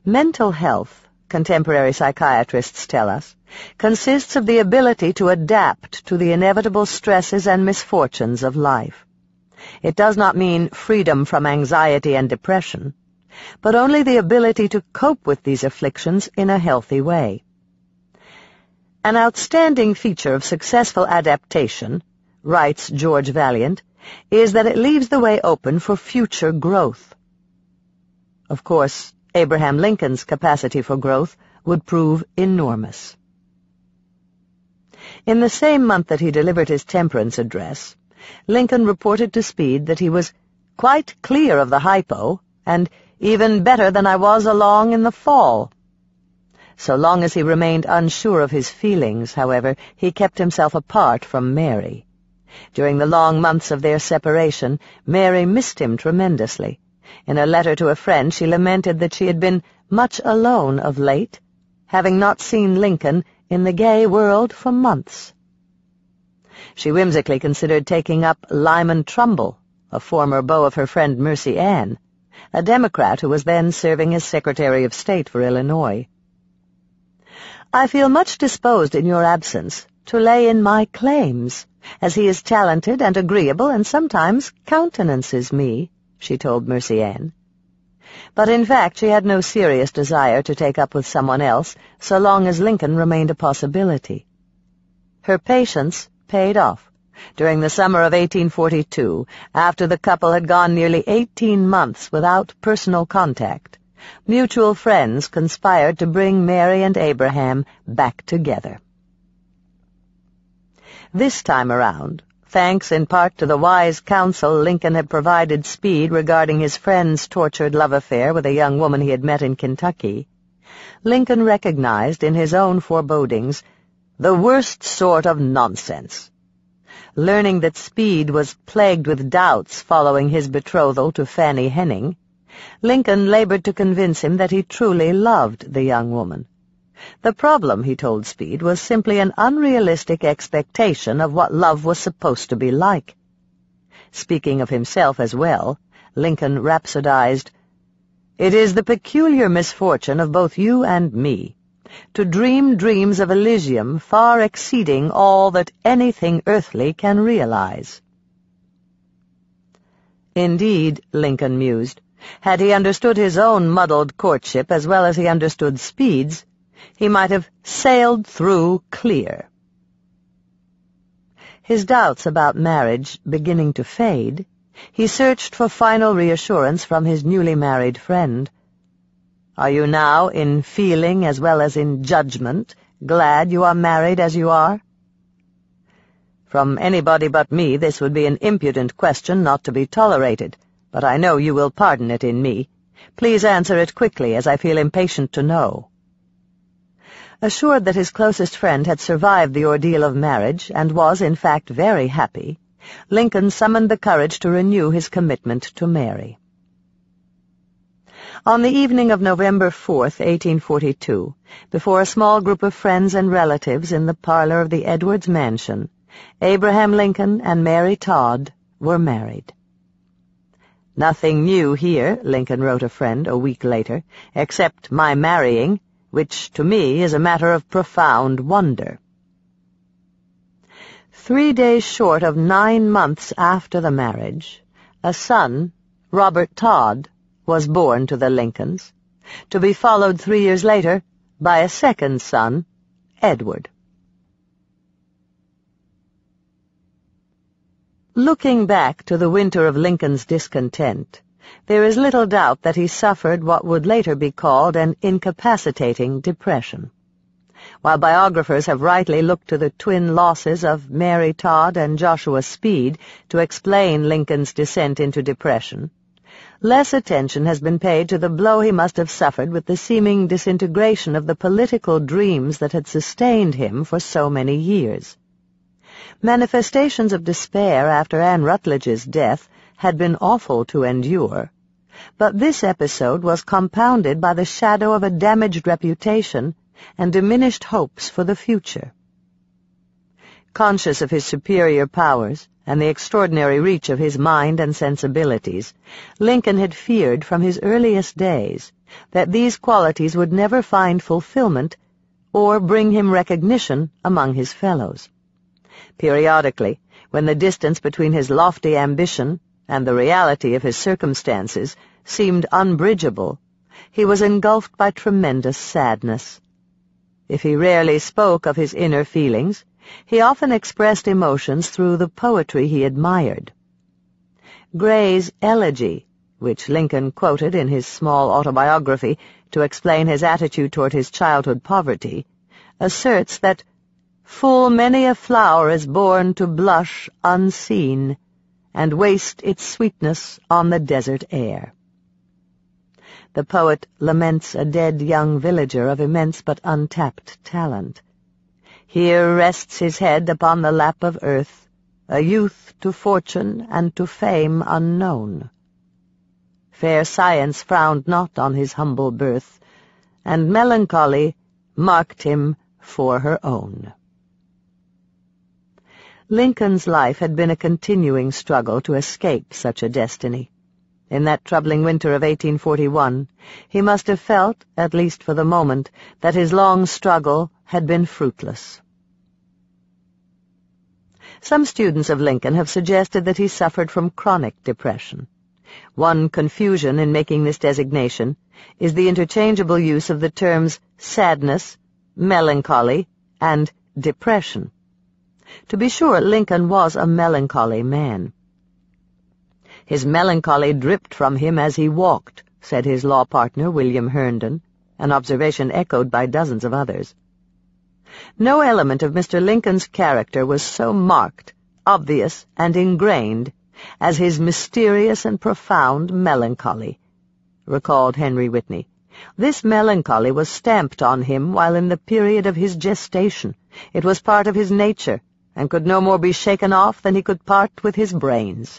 Mental health, contemporary psychiatrists tell us, consists of the ability to adapt to the inevitable stresses and misfortunes of life. It does not mean freedom from anxiety and depression, but only the ability to cope with these afflictions in a healthy way. An outstanding feature of successful adaptation, writes George Vaillant, is that it leaves the way open for future growth. Of course, Abraham Lincoln's capacity for growth would prove enormous. In the same month that he delivered his temperance address, Lincoln reported to Speed that he was quite clear of the hypo, and even better than I was along in the fall. So long as he remained unsure of his feelings, however, he kept himself apart from Mary. During the long months of their separation, Mary missed him tremendously. In a letter to a friend, she lamented that she had been much alone of late, having not seen Lincoln in the gay world for months. She whimsically considered taking up Lyman Trumbull, a former beau of her friend Mercy Ann, a Democrat who was then serving as Secretary of State for Illinois. "I feel much disposed in your absence to lay in my claims, as he is talented and agreeable and sometimes countenances me," she told Mercy Ann. But in fact she had no serious desire to take up with someone else so long as Lincoln remained a possibility. Her patience paid off. During the summer of 1842, after the couple had gone nearly 18 months without personal contact, mutual friends conspired to bring Mary and Abraham back together. This time around, thanks in part to the wise counsel Lincoln had provided Speed regarding his friend's tortured love affair with a young woman he had met in Kentucky, Lincoln recognized in his own forebodings the worst sort of nonsense. Learning that Speed was plagued with doubts following his betrothal to Fanny Henning, Lincoln labored to convince him that he truly loved the young woman. The problem, he told Speed, was simply an unrealistic expectation of what love was supposed to be like. Speaking of himself as well, Lincoln rhapsodized, "It is the peculiar misfortune of both you and me to dream dreams of Elysium far exceeding all that anything earthly can realize." Indeed, Lincoln mused, had he understood his own muddled courtship as well as he understood Speed's, he might have sailed through clear. His doubts about marriage beginning to fade, he searched for final reassurance from his newly married friend. "Are you now, in feeling as well as in judgment, glad you are married as you are?" "From anybody but me this would be an impudent question not to be tolerated, but I know you will pardon it in me. Please answer it quickly, as I feel impatient to know." Assured that his closest friend had survived the ordeal of marriage and was, in fact, very happy, Lincoln summoned the courage to renew his commitment to Mary. On the evening of November 4th, 1842, before a small group of friends and relatives in the parlor of the Edwards mansion, Abraham Lincoln and Mary Todd were married. "Nothing new here," Lincoln wrote a friend a week later, "except my marrying, which to me is a matter of profound wonder." 3 days short of 9 months after the marriage, a son, Robert Todd, was born to the Lincolns, to be followed 3 years later by a second son, Edward. Looking back to the winter of Lincoln's discontent, there is little doubt that he suffered what would later be called an incapacitating depression. While biographers have rightly looked to the twin losses of Mary Todd and Joshua Speed to explain Lincoln's descent into depression, less attention has been paid to the blow he must have suffered with the seeming disintegration of the political dreams that had sustained him for so many years. Manifestations of despair after Anne Rutledge's death had been awful to endure, but this episode was compounded by the shadow of a damaged reputation and diminished hopes for the future. Conscious of his superior powers and the extraordinary reach of his mind and sensibilities, Lincoln had feared from his earliest days that these qualities would never find fulfillment or bring him recognition among his fellows. Periodically, when the distance between his lofty ambition and the reality of his circumstances seemed unbridgeable, he was engulfed by tremendous sadness. If he rarely spoke of his inner feelings, he often expressed emotions through the poetry he admired. Gray's Elegy, which Lincoln quoted in his small autobiography to explain his attitude toward his childhood poverty, asserts that "full many a flower is born to blush unseen, and waste its sweetness on the desert air." The poet laments a dead young villager of immense but untapped talent. "Here rests his head upon the lap of earth, a youth to fortune and to fame unknown. Fair science frowned not on his humble birth, and melancholy marked him for her own." Lincoln's life had been a continuing struggle to escape such a destiny. In that troubling winter of 1841, he must have felt, at least for the moment, that his long struggle had been fruitless. Some students of Lincoln have suggested that he suffered from chronic depression. One confusion in making this designation is the interchangeable use of the terms sadness, melancholy, and depression. To be sure, Lincoln was a melancholy man. "His melancholy dripped from him as he walked," said his law partner William Herndon, an observation echoed by dozens of others. No element of Mr. Lincoln's character was so marked, obvious, and ingrained as his mysterious and profound melancholy, recalled Henry Whitney. This melancholy was stamped on him while in the period of his gestation. It was part of his nature, and could no more be shaken off than he could part with his brains.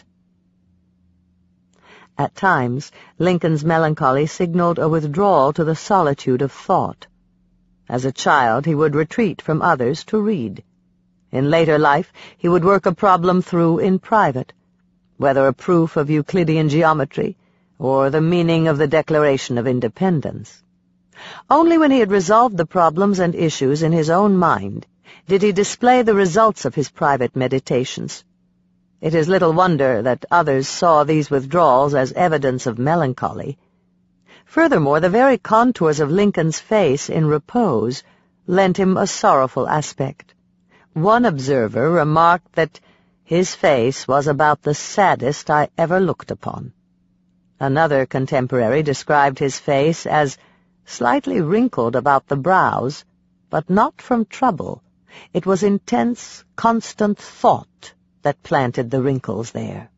At times, Lincoln's melancholy signaled a withdrawal to the solitude of thought. As a child, he would retreat from others to read. In later life, he would work a problem through in private, whether a proof of Euclidean geometry or the meaning of the Declaration of Independence. Only when he had resolved the problems and issues in his own mind did he display the results of his private meditations. It is little wonder that others saw these withdrawals as evidence of melancholy. Furthermore, the very contours of Lincoln's face in repose lent him a sorrowful aspect. One observer remarked that his face was about the saddest I ever looked upon. Another contemporary described his face as slightly wrinkled about the brows, but not from trouble. It was intense, constant thought that planted the wrinkles there.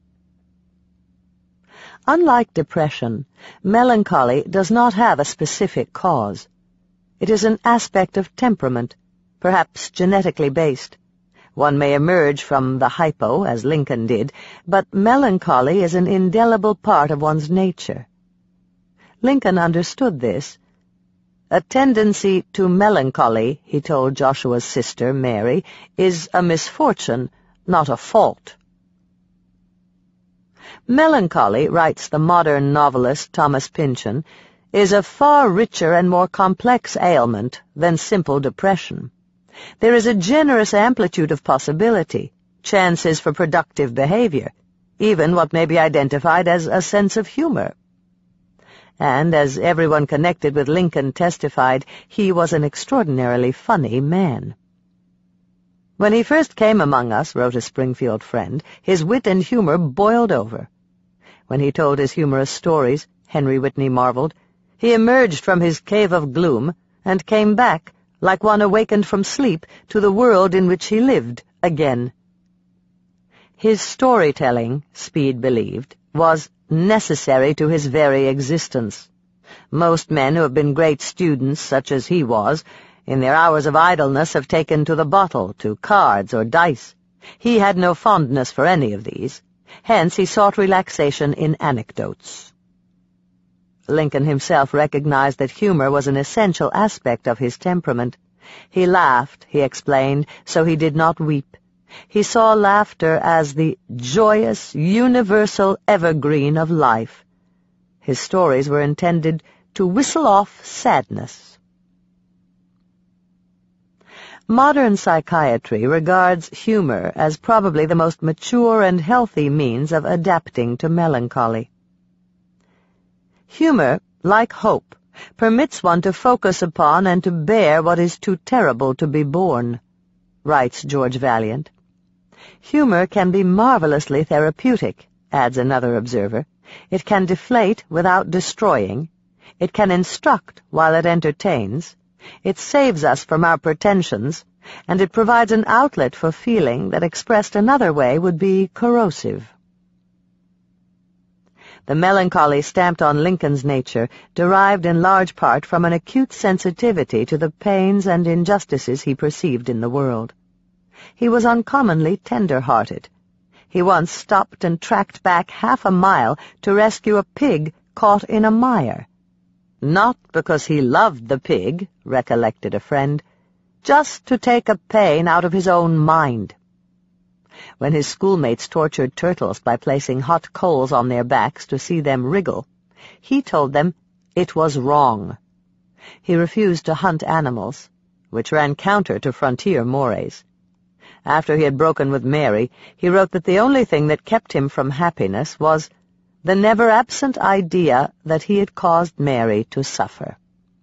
Unlike depression, melancholy does not have a specific cause. It is an aspect of temperament, perhaps genetically based. One may emerge from the hypo, as Lincoln did, but melancholy is an indelible part of one's nature. Lincoln understood this. "A tendency to melancholy," he told Joshua's sister, Mary, "is a misfortune, not a fault." Melancholy, writes the modern novelist Thomas Pynchon, is a far richer and more complex ailment than simple depression. There is a generous amplitude of possibility, chances for productive behavior, even what may be identified as a sense of humor. And, as everyone connected with Lincoln testified, he was an extraordinarily funny man. "When he first came among us," wrote a Springfield friend, "his wit and humor boiled over. When he told his humorous stories," Henry Whitney marveled, "he emerged from his cave of gloom and came back, like one awakened from sleep, to the world in which he lived again." His storytelling, Speed believed, was necessary to his very existence. Most men who have been great students, such as he was, in their hours of idleness have taken to the bottle, to cards or dice. He had no fondness for any of these. Hence he sought relaxation in anecdotes. Lincoln himself recognized that humor was an essential aspect of his temperament. He laughed, he explained, so he did not weep, He saw laughter as the joyous, universal evergreen of life. His stories were intended to whistle off sadness. Modern psychiatry regards humor as probably the most mature and healthy means of adapting to melancholy. Humor, like hope, permits one to focus upon and to bear what is too terrible to be borne, writes George Vaillant. Humor can be marvelously therapeutic, adds another observer. It can deflate without destroying. It can instruct while it entertains. It saves us from our pretensions, and it provides an outlet for feeling that expressed another way would be corrosive. The melancholy stamped on Lincoln's nature derived in large part from an acute sensitivity to the pains and injustices he perceived in the world. He was uncommonly tender-hearted. He once stopped and tracked back half a mile to rescue a pig caught in a mire. Not because he loved the pig, recollected a friend, just to take a pain out of his own mind. When his schoolmates tortured turtles by placing hot coals on their backs to see them wriggle, he told them it was wrong. He refused to hunt animals, which ran counter to frontier mores. After he had broken with Mary, he wrote that the only thing that kept him from happiness was the never-absent idea that he had caused Mary to suffer.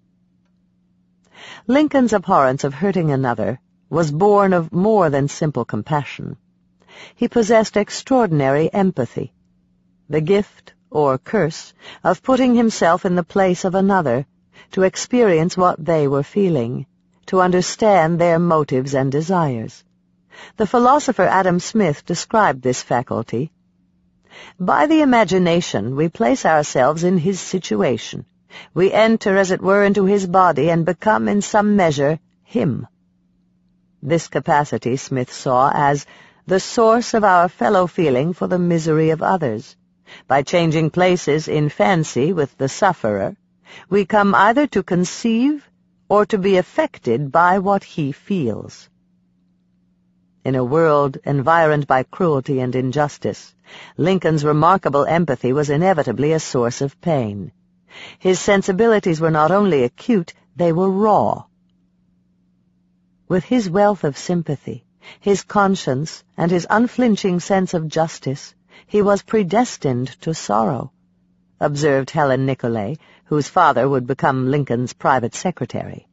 Lincoln's abhorrence of hurting another was born of more than simple compassion. He possessed extraordinary empathy, the gift, or curse, of putting himself in the place of another, to experience what they were feeling, to understand their motives and desires. The philosopher Adam Smith described this faculty. By the imagination we place ourselves in his situation. We enter, as it were, into his body and become, in some measure, him. This capacity Smith saw as the source of our fellow-feeling for the misery of others. By changing places in fancy with the sufferer, we come either to conceive or to be affected by what he feels. In a world environed by cruelty and injustice, Lincoln's remarkable empathy was inevitably a source of pain. His sensibilities were not only acute, they were raw. With his wealth of sympathy, his conscience, and his unflinching sense of justice, he was predestined to sorrow, observed Helen Nicolay, whose father would become Lincoln's private secretary.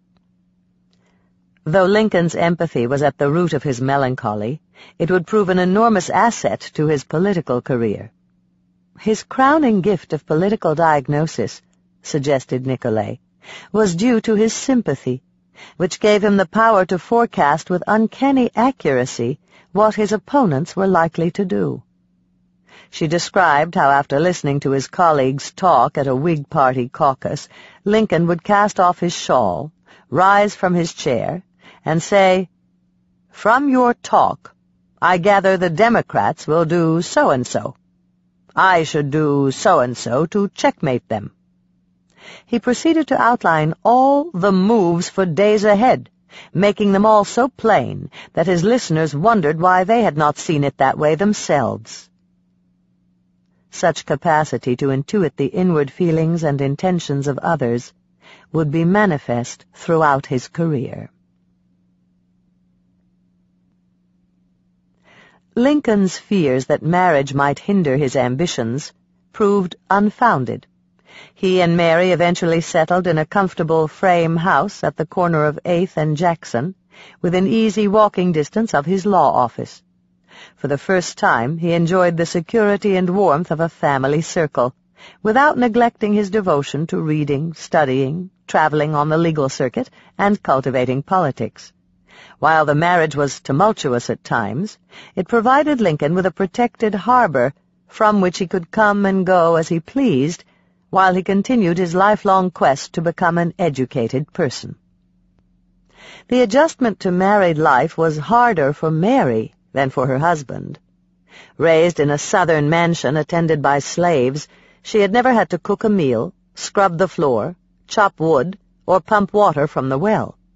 Though Lincoln's empathy was at the root of his melancholy, it would prove an enormous asset to his political career. His crowning gift of political diagnosis, suggested Nicolay, was due to his sympathy, which gave him the power to forecast with uncanny accuracy what his opponents were likely to do. She described how, after listening to his colleagues talk at a Whig Party caucus, Lincoln would cast off his shawl, rise from his chair, and say, "From your talk, I gather the Democrats will do so-and-so. I should do so-and-so to checkmate them." He proceeded to outline all the moves for days ahead, making them all so plain that his listeners wondered why they had not seen it that way themselves. Such capacity to intuit the inward feelings and intentions of others would be manifest throughout his career. Lincoln's fears that marriage might hinder his ambitions proved unfounded. He and Mary eventually settled in a comfortable frame house at the corner of 8th and Jackson, within easy walking distance of his law office. For the first time he enjoyed the security and warmth of a family circle, without neglecting his devotion to reading, studying, traveling on the legal circuit, and cultivating politics. While the marriage was tumultuous at times, it provided Lincoln with a protected harbor from which he could come and go as he pleased, while he continued his lifelong quest to become an educated person. The adjustment to married life was harder for Mary than for her husband. Raised in a southern mansion attended by slaves, she had never had to cook a meal, scrub the floor, chop wood, or pump water from the well.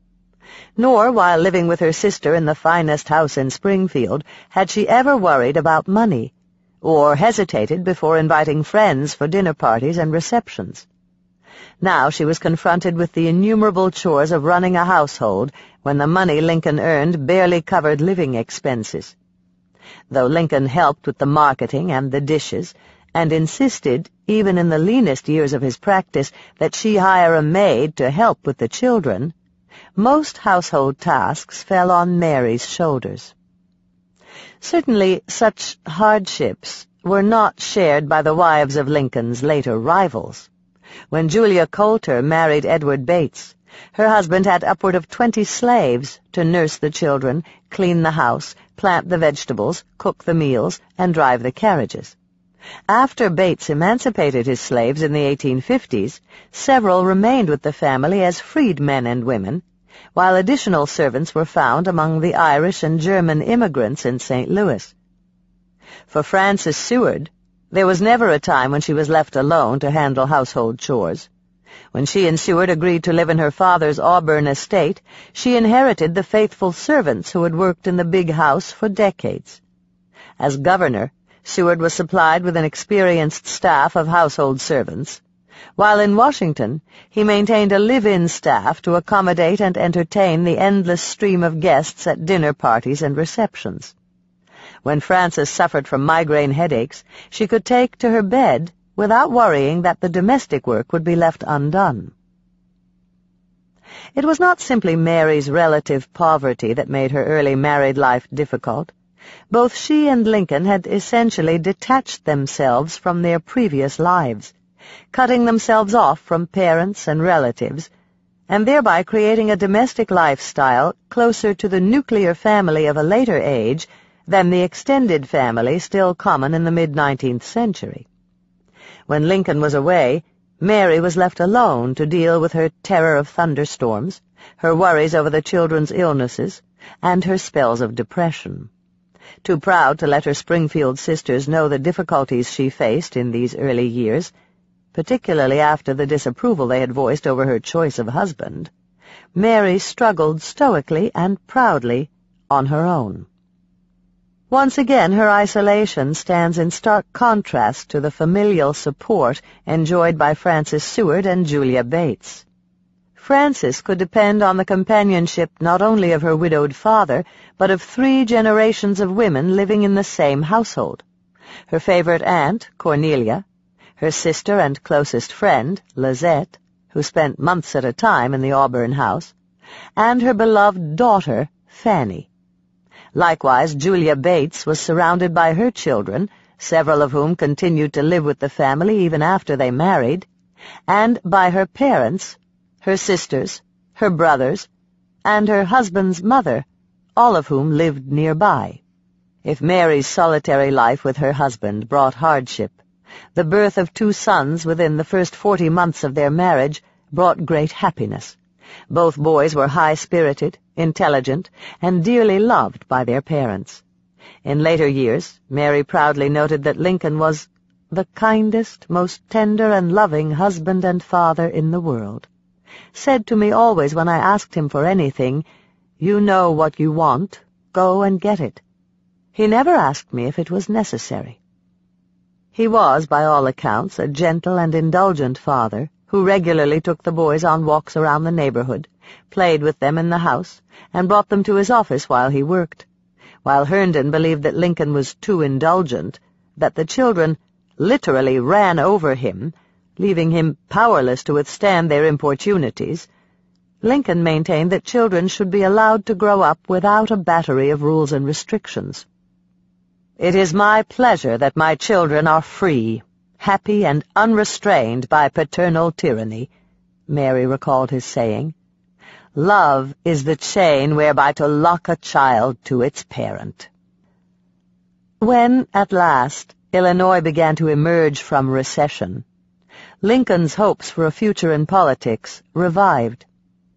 Nor, while living with her sister in the finest house in Springfield, had she ever worried about money, or hesitated before inviting friends for dinner parties and receptions. Now she was confronted with the innumerable chores of running a household when the money Lincoln earned barely covered living expenses. Though Lincoln helped with the marketing and the dishes, and insisted, even in the leanest years of his practice, that she hire a maid to help with the children, most household tasks fell on Mary's shoulders. Certainly such hardships were not shared by the wives of Lincoln's later rivals. When Julia Coulter married Edward Bates, her husband had upward of 20 slaves to nurse the children, clean the house, plant the vegetables, cook the meals, and drive the carriages. After Bates emancipated his slaves in the 1850s, several remained with the family as freed men and women, while additional servants were found among the Irish and German immigrants in St. Louis. For Frances Seward, there was never a time when she was left alone to handle household chores. When she and Seward agreed to live in her father's Auburn estate, she inherited the faithful servants who had worked in the big house for decades. As governor, Seward was supplied with an experienced staff of household servants, while in Washington he maintained a live-in staff to accommodate and entertain the endless stream of guests at dinner parties and receptions. When Frances suffered from migraine headaches, she could take to her bed without worrying that the domestic work would be left undone. It was not simply Mary's relative poverty that made her early married life difficult. Both she and Lincoln had essentially detached themselves from their previous lives, cutting themselves off from parents and relatives, and thereby creating a domestic lifestyle closer to the nuclear family of a later age than the extended family still common in the mid-19th century. When Lincoln was away, Mary was left alone to deal with her terror of thunderstorms, her worries over the children's illnesses, and her spells of depression. Too proud to let her Springfield sisters know the difficulties she faced in these early years, particularly after the disapproval they had voiced over her choice of husband, Mary struggled stoically and proudly on her own. Once again, her isolation stands in stark contrast to the familial support enjoyed by Frances Seward and Julia Bates. Frances could depend on the companionship not only of her widowed father, but of 3 generations of women living in the same household. Her favorite aunt, Cornelia, her sister and closest friend, Lizette, who spent months at a time in the Auburn house, and her beloved daughter, Fanny. Likewise, Julia Bates was surrounded by her children, several of whom continued to live with the family even after they married, and by her parents, her sisters, her brothers, and her husband's mother, all of whom lived nearby. If Mary's solitary life with her husband brought hardship, the birth of 2 sons within the first 40 months of their marriage brought great happiness. Both boys were high-spirited, intelligent, and dearly loved by their parents. In later years, Mary proudly noted that Lincoln was the kindest, most tender and loving husband and father in the world. Said to me always when I asked him for anything, "You know what you want, go and get it." He never asked me if it was necessary. He was, by all accounts, a gentle and indulgent father, who regularly took the boys on walks around the neighborhood, played with them in the house, and brought them to his office while he worked, while Herndon believed that Lincoln was too indulgent, that the children literally ran over him, leaving him powerless to withstand their importunities. Lincoln maintained that children should be allowed to grow up without a battery of rules and restrictions. "It is my pleasure that my children are free, happy and unrestrained by paternal tyranny," Mary recalled his saying. "Love is the chain whereby to lock a child to its parent." When, at last, Illinois began to emerge from recession, Lincoln's hopes for a future in politics revived.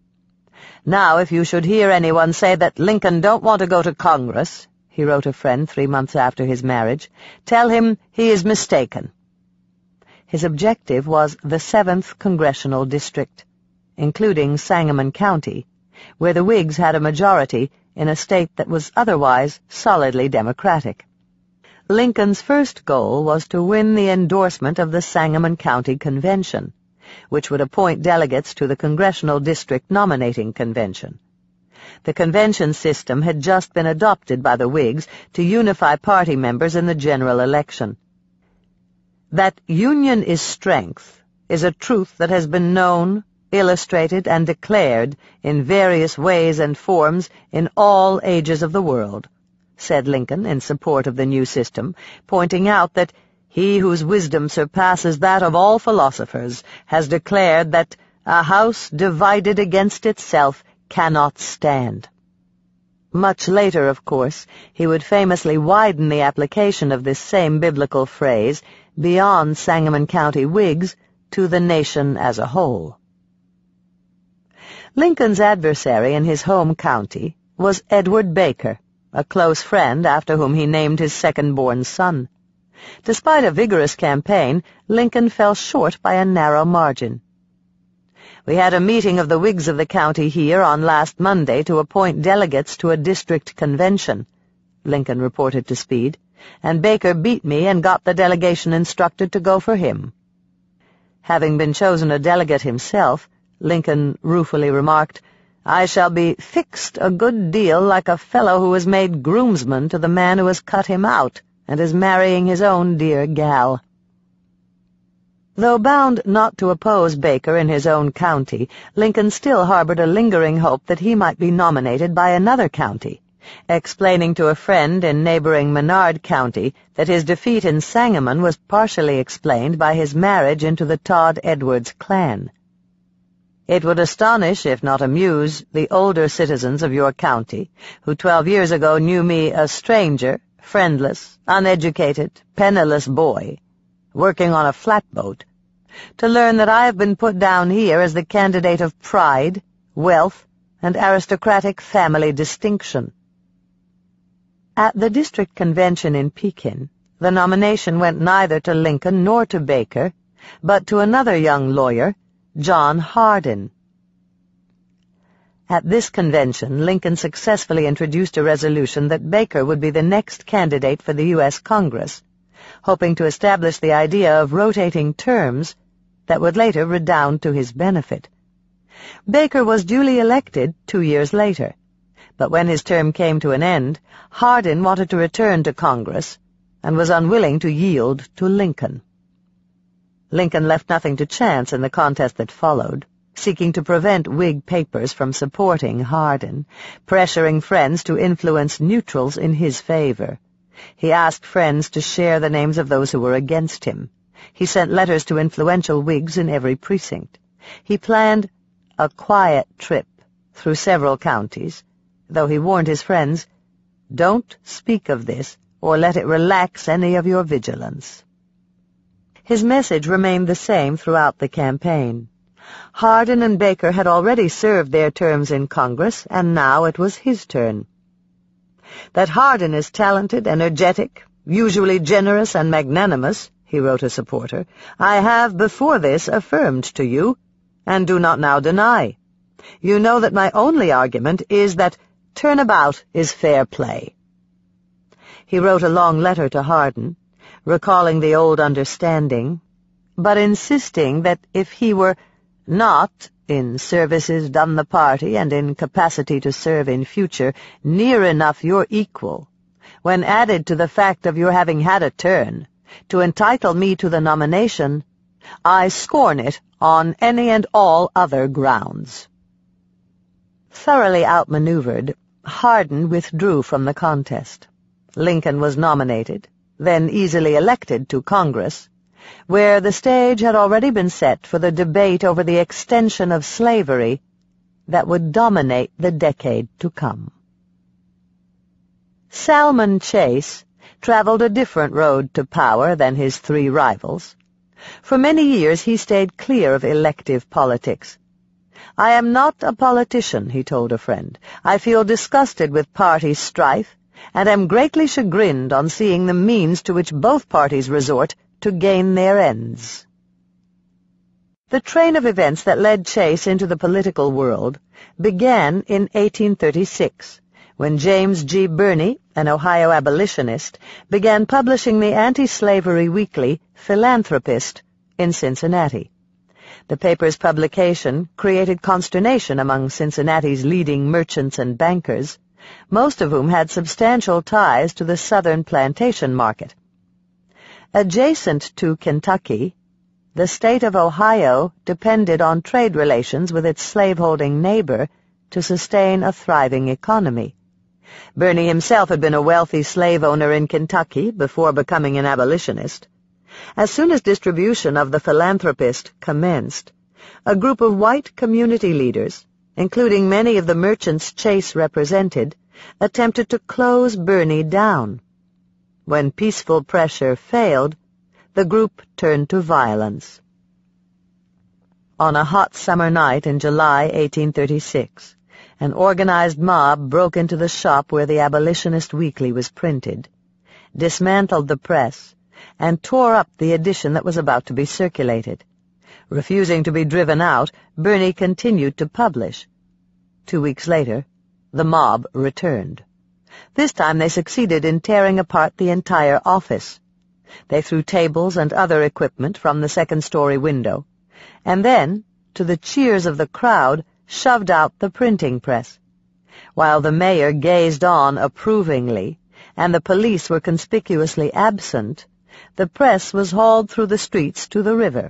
"Now, if you should hear anyone say that Lincoln don't want to go to Congress," he wrote a friend 3 months after his marriage, "tell him he is mistaken." His objective was the 7th Congressional District, including Sangamon County, where the Whigs had a majority in a state that was otherwise solidly Democratic. Lincoln's first goal was to win the endorsement of the Sangamon County Convention, which would appoint delegates to the Congressional District Nominating Convention. The convention system had just been adopted by the Whigs to unify party members in the general election. That union is strength is a truth that has been known, illustrated, and declared in various ways and forms in all ages of the world, said Lincoln in support of the new system, pointing out that he whose wisdom surpasses that of all philosophers has declared that a house divided against itself cannot stand. Much later, of course, he would famously widen the application of this same biblical phrase beyond Sangamon County Whigs to the nation as a whole. Lincoln's adversary in his home county was Edward Baker, a close friend after whom he named his second-born son. Despite a vigorous campaign, Lincoln fell short by a narrow margin. "We had a meeting of the Whigs of the county here on last Monday to appoint delegates to a district convention," Lincoln reported to Speed, "and Baker beat me and got the delegation instructed to go for him." Having been chosen a delegate himself, Lincoln ruefully remarked, "I shall be fixed a good deal like a fellow who has made groomsman to the man who has cut him out and is marrying his own dear gal." Though bound not to oppose Baker in his own county, Lincoln still harbored a lingering hope that he might be nominated by another county, explaining to a friend in neighboring Menard County that his defeat in Sangamon was partially explained by his marriage into the Todd Edwards clan. "It would astonish, if not amuse, the older citizens of your county, who 12 years ago knew me a stranger, friendless, uneducated, penniless boy, working on a flatboat, to learn that I have been put down here as the candidate of pride, wealth, and aristocratic family distinction." At the district convention in Pekin, the nomination went neither to Lincoln nor to Baker, but to another young lawyer, John Hardin. At this convention, Lincoln successfully introduced a resolution that Baker would be the next candidate for the U.S. Congress, hoping to establish the idea of rotating terms that would later redound to his benefit. Baker was duly elected 2 years later, but when his term came to an end, Hardin wanted to return to Congress and was unwilling to yield to Lincoln. Lincoln left nothing to chance in the contest that followed, seeking to prevent Whig papers from supporting Hardin, pressuring friends to influence neutrals in his favor. He asked friends to share the names of those who were against him. He sent letters to influential Whigs in every precinct. He planned a quiet trip through several counties, though he warned his friends, "Don't speak of this, or let it relax any of your vigilance." His message remained the same throughout the campaign. Hardin and Baker had already served their terms in Congress, and now it was his turn. "That Hardin is talented, energetic, usually generous and magnanimous," he wrote a supporter, "I have before this affirmed to you, and do not now deny. You know that my only argument is that turnabout is fair play." He wrote a long letter to Hardin, recalling the old understanding, but insisting that if he were not, in services done the party and in capacity to serve in future, near enough your equal, when added to the fact of your having had a turn, to entitle me to the nomination, I scorn it on any and all other grounds. Thoroughly outmaneuvered, Hardin withdrew from the contest. Lincoln was nominated, then easily elected to Congress, where the stage had already been set for the debate over the extension of slavery that would dominate the decade to come. Salmon Chase traveled a different road to power than his three rivals. For many years he stayed clear of elective politics. "I am not a politician," he told a friend. "I feel disgusted with party strife, and am greatly chagrined on seeing the means to which both parties resort to gain their ends." The train of events that led Chase into the political world began in 1836, when James G. Birney, an Ohio abolitionist, began publishing the anti-slavery weekly Philanthropist in Cincinnati. The paper's publication created consternation among Cincinnati's leading merchants and bankers, most of whom had substantial ties to the southern plantation market. Adjacent to Kentucky, the state of Ohio depended on trade relations with its slaveholding neighbor to sustain a thriving economy. Birney himself had been a wealthy slave owner in Kentucky before becoming an abolitionist. As soon as distribution of the Philanthropist commenced, a group of white community leaders, including many of the merchants Chase represented, attempted to close Birney down. When peaceful pressure failed, the group turned to violence. On a hot summer night in July 1836, an organized mob broke into the shop where the Abolitionist Weekly was printed, dismantled the press, and tore up the edition that was about to be circulated. Refusing to be driven out, Birney continued to publish. 2 weeks later, the mob returned. This time they succeeded in tearing apart the entire office. They threw tables and other equipment from the second-story window, and then, to the cheers of the crowd, shoved out the printing press. While the mayor gazed on approvingly, and the police were conspicuously absent, the press was hauled through the streets to the river.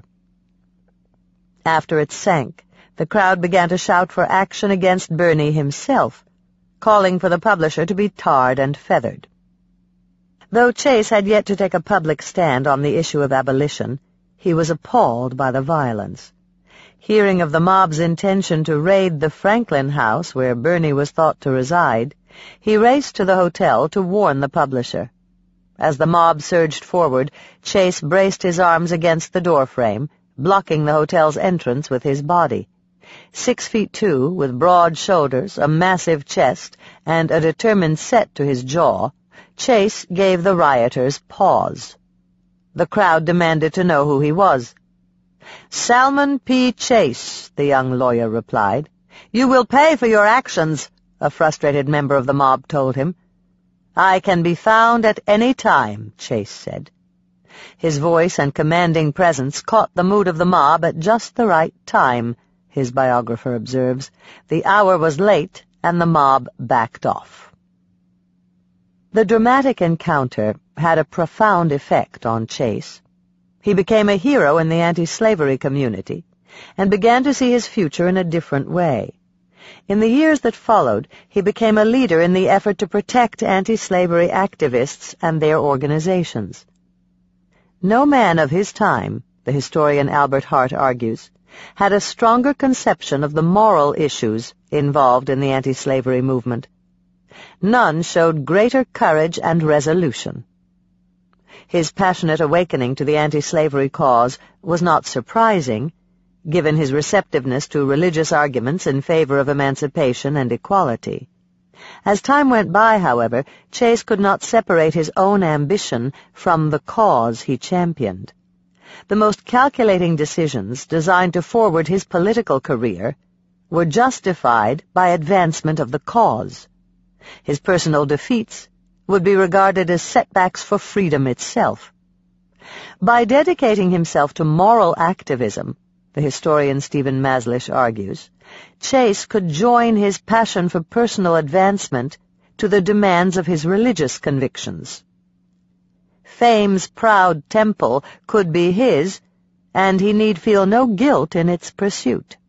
After it sank, the crowd began to shout for action against Birney himself, calling for the publisher to be tarred and feathered. Though Chase had yet to take a public stand on the issue of abolition, he was appalled by the violence. Hearing of the mob's intention to raid the Franklin house where Birney was thought to reside, he raced to the hotel to warn the publisher. As the mob surged forward, Chase braced his arms against the doorframe, blocking the hotel's entrance with his body. 6'2", with broad shoulders, a massive chest, and a determined set to his jaw, Chase gave the rioters pause. The crowd demanded to know who he was. "Salmon P. Chase," the young lawyer replied. "You will pay for your actions," a frustrated member of the mob told him. "I can be found at any time," Chase said. His voice and commanding presence caught the mood of the mob at just the right time, his biographer observes. The hour was late, and the mob backed off. The dramatic encounter had a profound effect on Chase. He became a hero in the anti-slavery community, and began to see his future in a different way. In the years that followed, he became a leader in the effort to protect anti-slavery activists and their organizations. No man of his time, the historian Albert Hart argues, had a stronger conception of the moral issues involved in the anti-slavery movement. None showed greater courage and resolution. His passionate awakening to the anti-slavery cause was not surprising, given his receptiveness to religious arguments in favor of emancipation and equality. As time went by, however, Chase could not separate his own ambition from the cause he championed. The most calculating decisions designed to forward his political career were justified by advancement of the cause. His personal defeats would be regarded as setbacks for freedom itself. By dedicating himself to moral activism, the historian Stephen Maslish argues, Chase could join his passion for personal advancement to the demands of his religious convictions. Fame's proud temple could be his, and he need feel no guilt in its pursuit.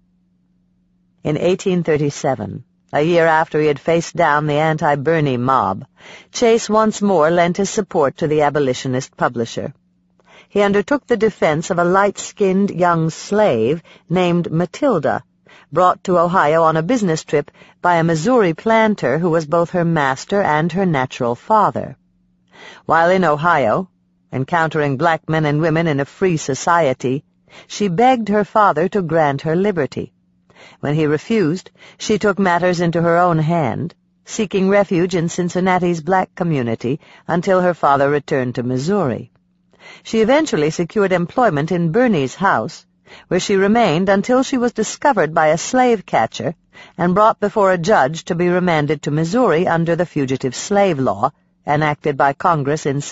In 1837, a year after he had faced down the anti-Birney mob, Chase once more lent his support to the abolitionist publisher. He undertook the defense of a light-skinned young slave named Matilda, brought to Ohio on a business trip by a Missouri planter who was both her master and her natural father. While in Ohio, encountering black men and women in a free society, she begged her father to grant her liberty. When he refused, she took matters into her own hand, seeking refuge in Cincinnati's black community until her father returned to Missouri. She eventually secured employment in Birney's house, where she remained until she was discovered by a slave catcher and brought before a judge to be remanded to Missouri under the Fugitive Slave Law, enacted by Congress in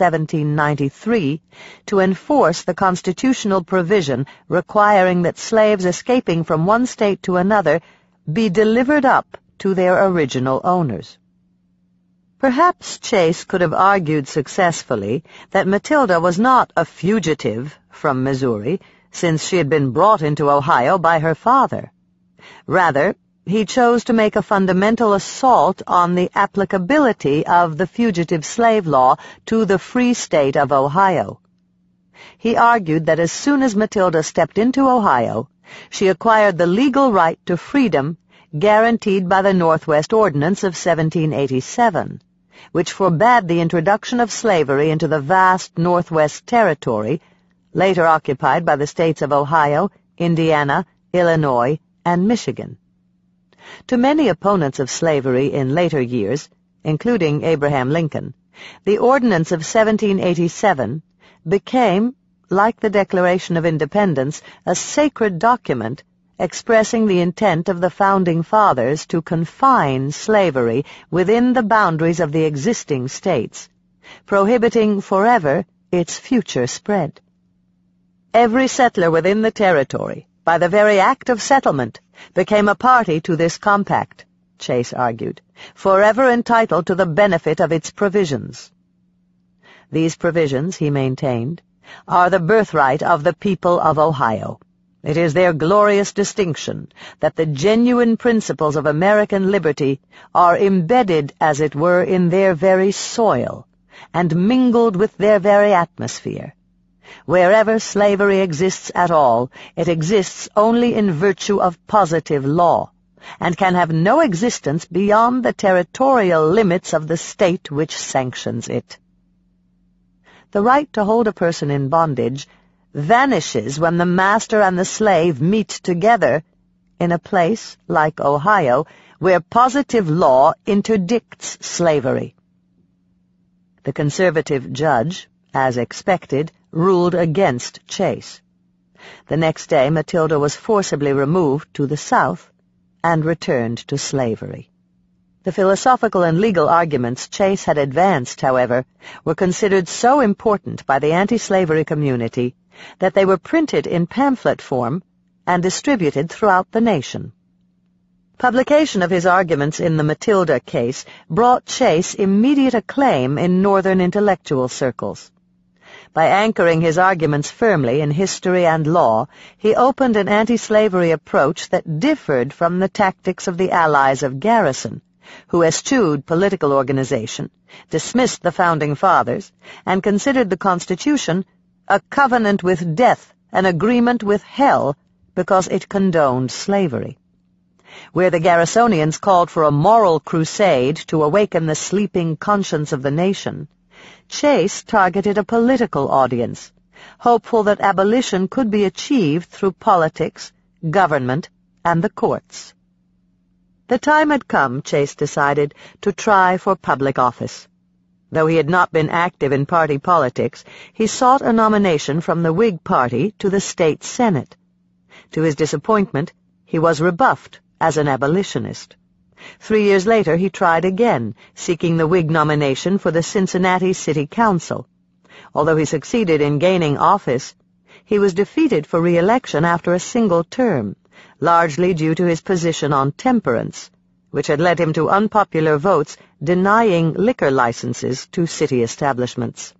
1793, to enforce the constitutional provision requiring that slaves escaping from one state to another be delivered up to their original owners. Perhaps Chase could have argued successfully that Matilda was not a fugitive from Missouri, since she had been brought into Ohio by her father. Rather, he chose to make a fundamental assault on the applicability of the Fugitive Slave Law to the Free State of Ohio. He argued that as soon as Matilda stepped into Ohio, she acquired the legal right to freedom guaranteed by the Northwest Ordinance of 1787, which forbade the introduction of slavery into the vast Northwest Territory, later occupied by the states of Ohio, Indiana, Illinois, and Michigan. To many opponents of slavery in later years, including Abraham Lincoln, the Ordinance of 1787 became, like the Declaration of Independence, a sacred document expressing the intent of the Founding Fathers to confine slavery within the boundaries of the existing states, prohibiting forever its future spread. Every settler within the territory, by the very act of settlement, became a party to this compact, Chase argued, forever entitled to the benefit of its provisions. These provisions, he maintained, are the birthright of the people of Ohio. It is their glorious distinction that the genuine principles of American liberty are embedded, as it were, in their very soil, and mingled with their very atmosphere. Wherever slavery exists at all, it exists only in virtue of positive law, and can have no existence beyond the territorial limits of the state which sanctions it. The right to hold a person in bondage vanishes when the master and the slave meet together in a place like Ohio, where positive law interdicts slavery. The conservative judge, as expected, ruled against Chase. The next day Matilda was forcibly removed to the South and returned to slavery. The philosophical and legal arguments Chase had advanced, however, were considered so important by the anti-slavery community that they were printed in pamphlet form and distributed throughout the nation. Publication of his arguments in the Matilda case brought Chase immediate acclaim in Northern intellectual circles. By anchoring his arguments firmly in history and law, he opened an anti-slavery approach that differed from the tactics of the allies of Garrison, who eschewed political organization, dismissed the Founding Fathers, and considered the Constitution a covenant with death, an agreement with hell, because it condoned slavery. Where the Garrisonians called for a moral crusade to awaken the sleeping conscience of the nation, Chase targeted a political audience, hopeful that abolition could be achieved through politics, government, and the courts. The time had come, Chase decided, to try for public office. Though he had not been active in party politics, he sought a nomination from the Whig Party to the state Senate. To his disappointment, he was rebuffed as an abolitionist. 3 years later he tried again, seeking the Whig nomination for the Cincinnati City Council. Although he succeeded in gaining office, he was defeated for re-election after a single term, largely due to his position on temperance, which had led him to unpopular votes denying liquor licenses to city establishments.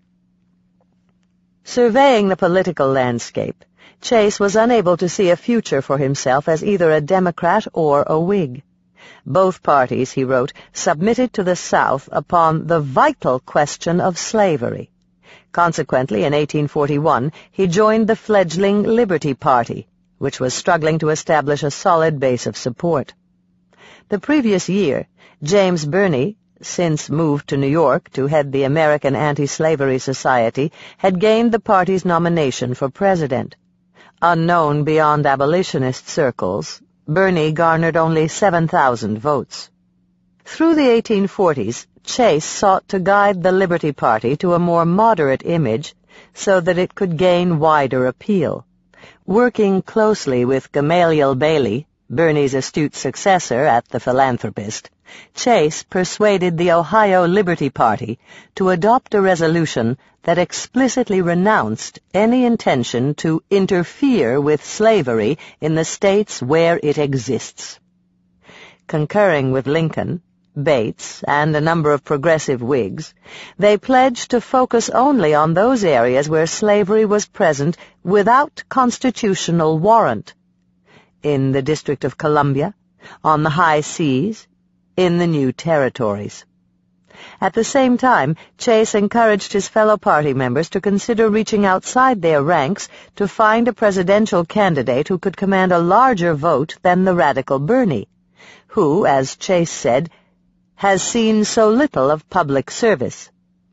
Surveying the political landscape, Chase was unable to see a future for himself as either a Democrat or a Whig. Both parties, he wrote, submitted to the South upon the vital question of slavery. Consequently, in 1841, he joined the fledgling Liberty Party, which was struggling to establish a solid base of support. The previous year, James Birney, since moved to New York to head the American Anti-Slavery Society, had gained the party's nomination for president. Unknown beyond abolitionist circles, Birney garnered only 7,000 votes. Through the 1840s, Chase sought to guide the Liberty Party to a more moderate image so that it could gain wider appeal. Working closely with Gamaliel Bailey, Birney's astute successor at The Philanthropist, Chase persuaded the Ohio Liberty Party to adopt a resolution that explicitly renounced any intention to interfere with slavery in the states where it exists. Concurring with Lincoln, Bates, and a number of progressive Whigs, they pledged to focus only on those areas where slavery was present without constitutional warrant: in the District of Columbia, on the high seas, in the new territories. At the same time, Chase encouraged his fellow party members to consider reaching outside their ranks to find a presidential candidate who could command a larger vote than the radical Birney, who, as Chase said, has seen so little of public service.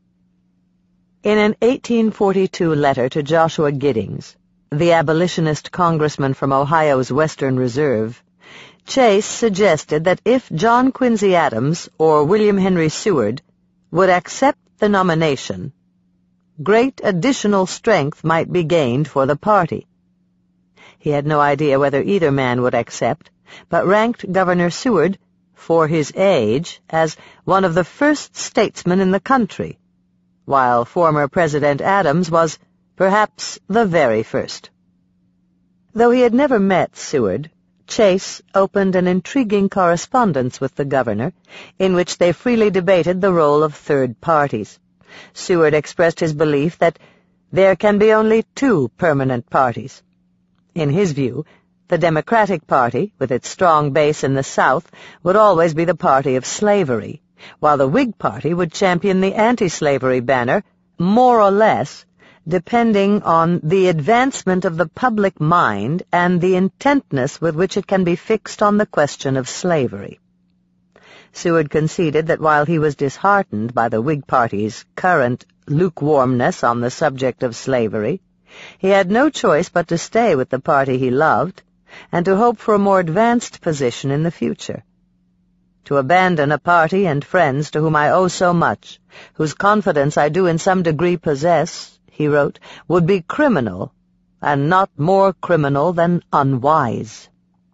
In an 1842 letter to Joshua Giddings, the abolitionist congressman from Ohio's Western Reserve, Chase suggested that if John Quincy Adams or William Henry Seward would accept the nomination, great additional strength might be gained for the party. He had no idea whether either man would accept, but ranked Governor Seward, for his age, as one of the first statesmen in the country, while former President Adams was perhaps the very first. Though he had never met Seward, Chase opened an intriguing correspondence with the governor, in which they freely debated the role of third parties. Seward expressed his belief that there can be only two permanent parties. In his view, the Democratic Party, with its strong base in the South, would always be the party of slavery, while the Whig Party would champion the anti-slavery banner, more or less, depending on the advancement of the public mind and the intentness with which it can be fixed on the question of slavery. Seward conceded that while he was disheartened by the Whig Party's current lukewarmness on the subject of slavery, he had no choice but to stay with the party he loved and to hope for a more advanced position in the future. To abandon a party and friends to whom I owe so much, whose confidence I do in some degree possess, he wrote, would be criminal, and not more criminal than unwise.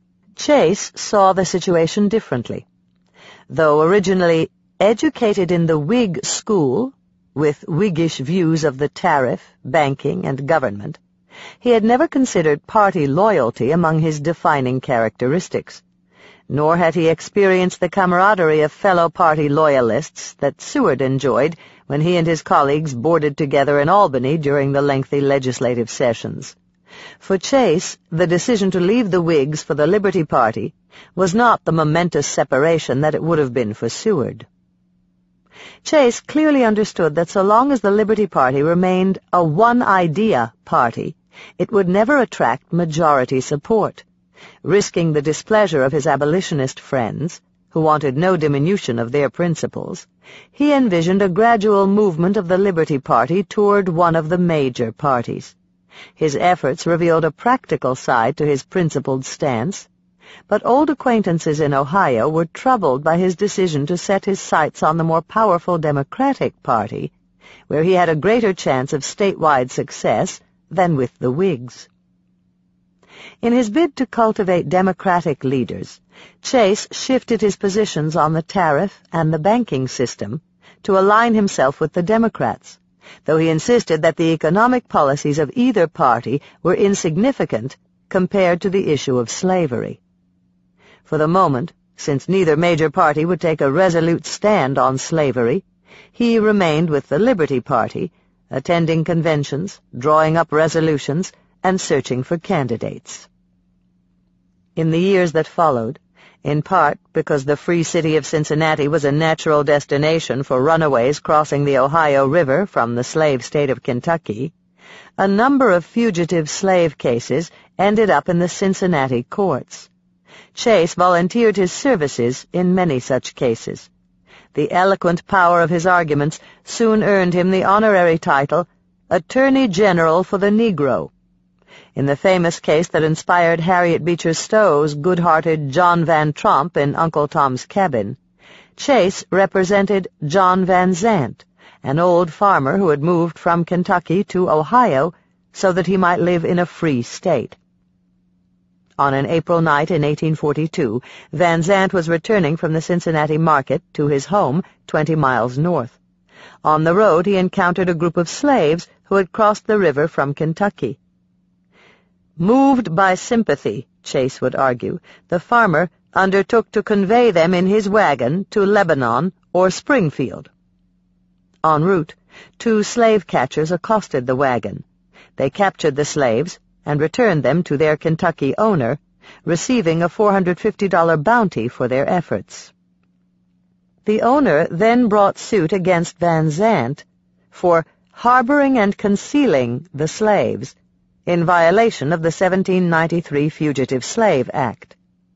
Chase saw the situation differently. Though originally educated in the Whig school, with Whiggish views of the tariff, banking, and government, he had never considered party loyalty among his defining characteristics, nor had he experienced the camaraderie of fellow party loyalists that Seward enjoyed when he and his colleagues boarded together in Albany during the lengthy legislative sessions. For Chase, the decision to leave the Whigs for the Liberty Party was not the momentous separation that it would have been for Seward. Chase clearly understood that so long as the Liberty Party remained a one-idea party, it would never attract majority support. Risking the displeasure of his abolitionist friends, who wanted no diminution of their principles, he envisioned a gradual movement of the Liberty Party toward one of the major parties. His efforts revealed a practical side to his principled stance, but old acquaintances in Ohio were troubled by his decision to set his sights on the more powerful Democratic Party, where he had a greater chance of statewide success than with the Whigs. In his bid to cultivate Democratic leaders, Chase shifted his positions on the tariff and the banking system to align himself with the Democrats, though he insisted that the economic policies of either party were insignificant compared to the issue of slavery. For the moment, since neither major party would take a resolute stand on slavery, he remained with the Liberty Party, attending conventions, drawing up resolutions, and searching for candidates. In the years that followed, in part because the free city of Cincinnati was a natural destination for runaways crossing the Ohio River from the slave state of Kentucky, a number of fugitive slave cases ended up in the Cincinnati courts. Chase volunteered his services in many such cases. The eloquent power of his arguments soon earned him the honorary title, Attorney General for the Negro. In the famous case that inspired Harriet Beecher Stowe's good-hearted John Van Tromp in Uncle Tom's Cabin, Chase represented John Van Zant, an old farmer who had moved from Kentucky to Ohio so that he might live in a free state. On an April night in 1842, Van Zandt was returning from the Cincinnati market to his home 20 miles north. On the road he encountered a group of slaves who had crossed the river from Kentucky. Moved by sympathy, Chase would argue, the farmer undertook to convey them in his wagon to Lebanon or Springfield. En route, 2 slave catchers accosted the wagon. They captured the slaves and returned them to their Kentucky owner, receiving a $450 bounty for their efforts. The owner then brought suit against Van Zandt for harboring and concealing the slaves in violation of the 1793 Fugitive Slave Act.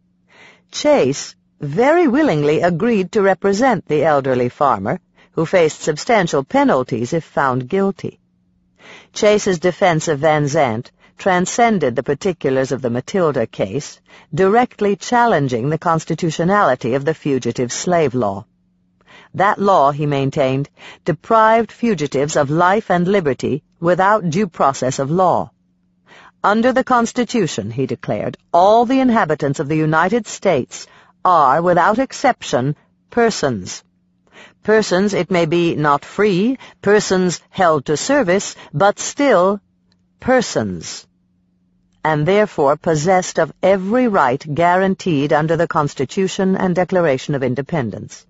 Chase very willingly agreed to represent the elderly farmer, who faced substantial penalties if found guilty. Chase's defense of Van Zandt transcended the particulars of the Matilda case, directly challenging the constitutionality of the fugitive slave law. That law, he maintained, deprived fugitives of life and liberty without due process of law. Under the Constitution, he declared, all the inhabitants of the United States are, without exception, persons. Persons, it may be, not free, persons held to service, but still persons, and therefore possessed of every right guaranteed under the Constitution and Declaration of Independence.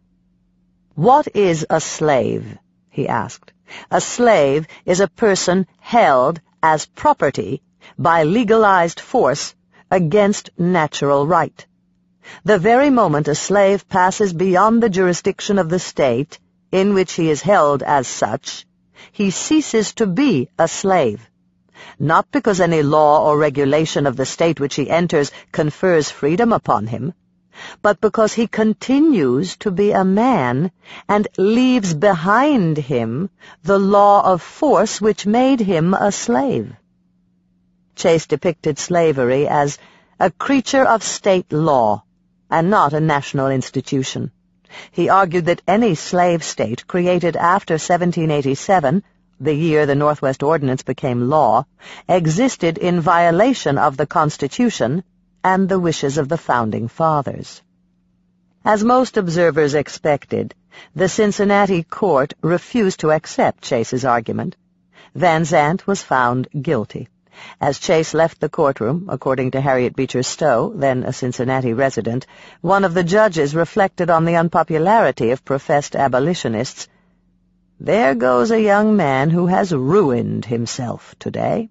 What is a slave? He asked. A slave is a person held as property by legalized force against natural right. The very moment a slave passes beyond the jurisdiction of the state in which he is held as such, he ceases to be a slave, not because any law or regulation of the state which he enters confers freedom upon him, but because he continues to be a man and leaves behind him the law of force which made him a slave. Chase depicted slavery as a creature of state law and not a national institution. He argued that any slave state created after 1787, the year the Northwest Ordinance became law, existed in violation of the Constitution and the wishes of the Founding Fathers. As most observers expected, the Cincinnati court refused to accept Chase's argument. Van Zandt was found guilty. As Chase left the courtroom, according to Harriet Beecher Stowe, then a Cincinnati resident, one of the judges reflected on the unpopularity of professed abolitionists. "There goes a young man who has ruined himself today."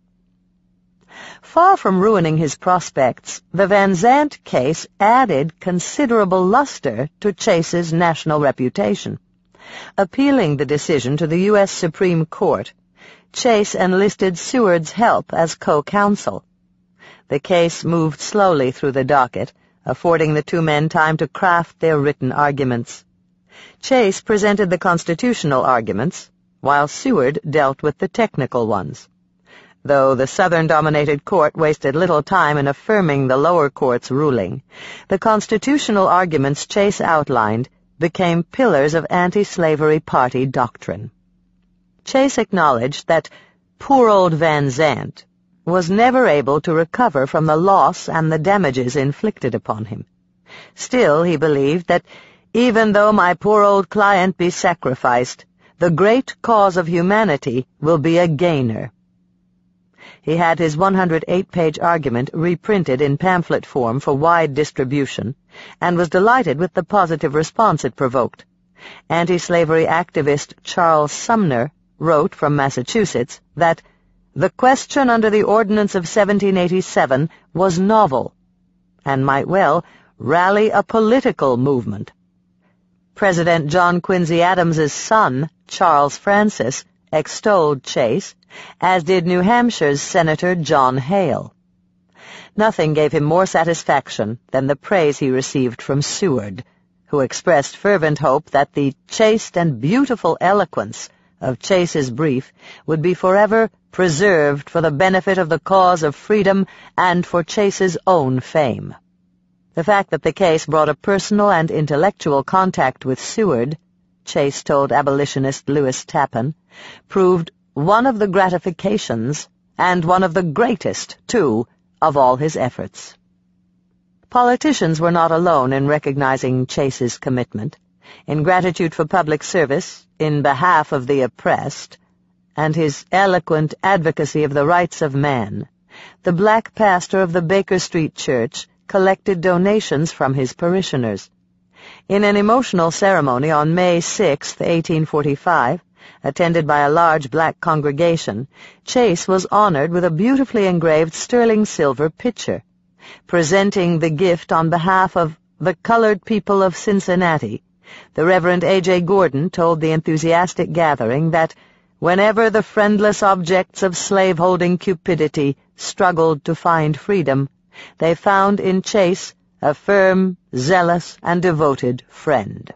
Far from ruining his prospects, the Van Zandt case added considerable luster to Chase's national reputation. Appealing the decision to the U.S. Supreme Court, Chase enlisted Seward's help as co-counsel. The case moved slowly through the docket, affording the 2 men time to craft their written arguments. Chase presented the constitutional arguments, while Seward dealt with the technical ones. Though the Southern-dominated court wasted little time in affirming the lower court's ruling, the constitutional arguments Chase outlined became pillars of anti-slavery party doctrine. Chase acknowledged that poor old Van Zandt was never able to recover from the loss and the damages inflicted upon him. Still, he believed that even though my poor old client be sacrificed, the great cause of humanity will be a gainer. He had his 108-page argument reprinted in pamphlet form for wide distribution, and was delighted with the positive response it provoked. Anti-slavery activist Charles Sumner wrote from Massachusetts that the question under the Ordinance of 1787 was novel, and might well rally a political movement. President John Quincy Adams's son, Charles Francis, extolled Chase, as did New Hampshire's Senator John Hale. Nothing gave him more satisfaction than the praise he received from Seward, who expressed fervent hope that the chaste and beautiful eloquence of Chase's brief would be forever preserved for the benefit of the cause of freedom and for Chase's own fame. The fact that the case brought a personal and intellectual contact with Seward, Chase told abolitionist Lewis Tappan, proved one of the gratifications, and one of the greatest, too, of all his efforts. Politicians were not alone in recognizing Chase's commitment. In gratitude for public service, in behalf of the oppressed, and his eloquent advocacy of the rights of man, the black pastor of the Baker Street Church collected donations from his parishioners. In an emotional ceremony on May 6, 1845, attended by a large black congregation, Chase was honored with a beautifully engraved sterling silver pitcher. Presenting the gift on behalf of the colored people of Cincinnati, the Reverend A.J. Gordon told the enthusiastic gathering that whenever the friendless objects of slaveholding cupidity struggled to find freedom, they found in Chase a firm, zealous, and devoted friend.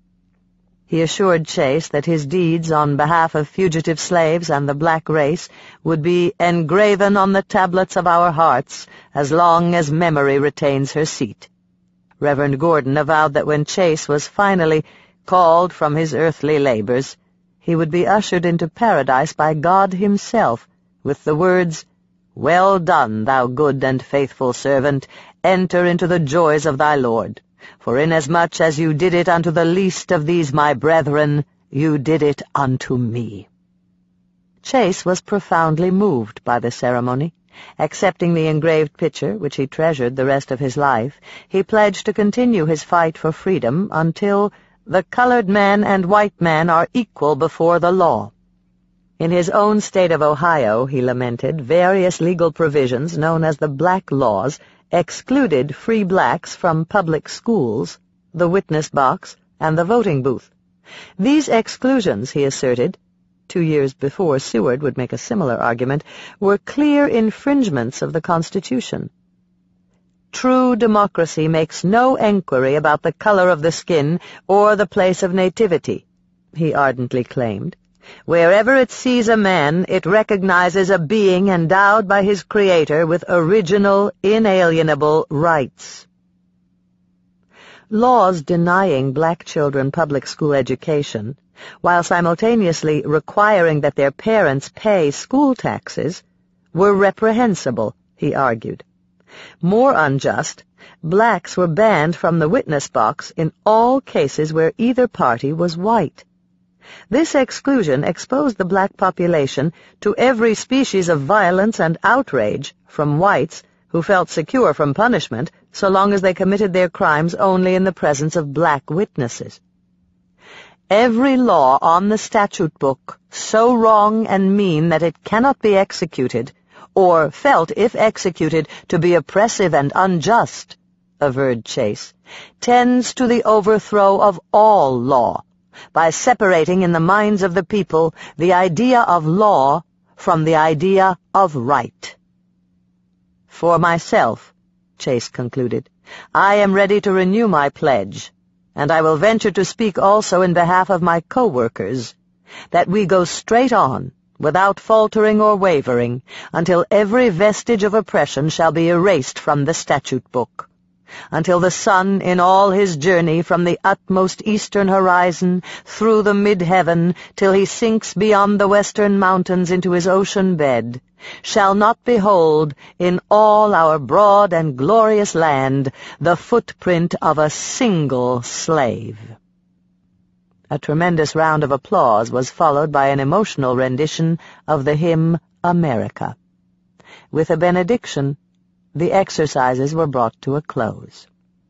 He assured Chase that his deeds on behalf of fugitive slaves and the black race would be engraven on the tablets of our hearts as long as memory retains her seat. Reverend Gordon avowed that when Chase was finally called from his earthly labors, he would be ushered into paradise by God himself with the words, "Well done, thou good and faithful servant, enter into the joys of thy Lord. For inasmuch as you did it unto the least of these my brethren, you did it unto me." Chase was profoundly moved by the ceremony. Accepting the engraved picture, which he treasured the rest of his life, he pledged to continue his fight for freedom until the colored man and white man are equal before the law. In his own state of Ohio, he lamented, various legal provisions known as the Black Laws excluded free blacks from public schools, the witness box, and the voting booth. These exclusions, he asserted, 2 years before Seward would make a similar argument, were clear infringements of the Constitution. True democracy makes no enquiry about the color of the skin or the place of nativity, he ardently claimed. Wherever it sees a man, it recognizes a being endowed by his Creator with original, inalienable rights. Laws denying black children public school education, while simultaneously requiring that their parents pay school taxes, were reprehensible, he argued. More unjust, blacks were banned from the witness box in all cases where either party was white. This exclusion exposed the black population to every species of violence and outrage from whites who felt secure from punishment so long as they committed their crimes only in the presence of black witnesses. Every law on the statute book so wrong and mean that it cannot be executed, or felt, if executed, to be oppressive and unjust, averred Chase, tends to the overthrow of all law, by separating in the minds of the people the idea of law from the idea of right. For myself, Chase concluded, I am ready to renew my pledge, and I will venture to speak also in behalf of my co-workers, that we go straight on, without faltering or wavering, until every vestige of oppression shall be erased from the statute book, until the sun in all his journey from the utmost eastern horizon through the mid-heaven till he sinks beyond the western mountains into his ocean bed, shall not behold in all our broad and glorious land the footprint of a single slave. A tremendous round of applause was followed by an emotional rendition of the hymn America. With a benediction, the exercises were brought to a close.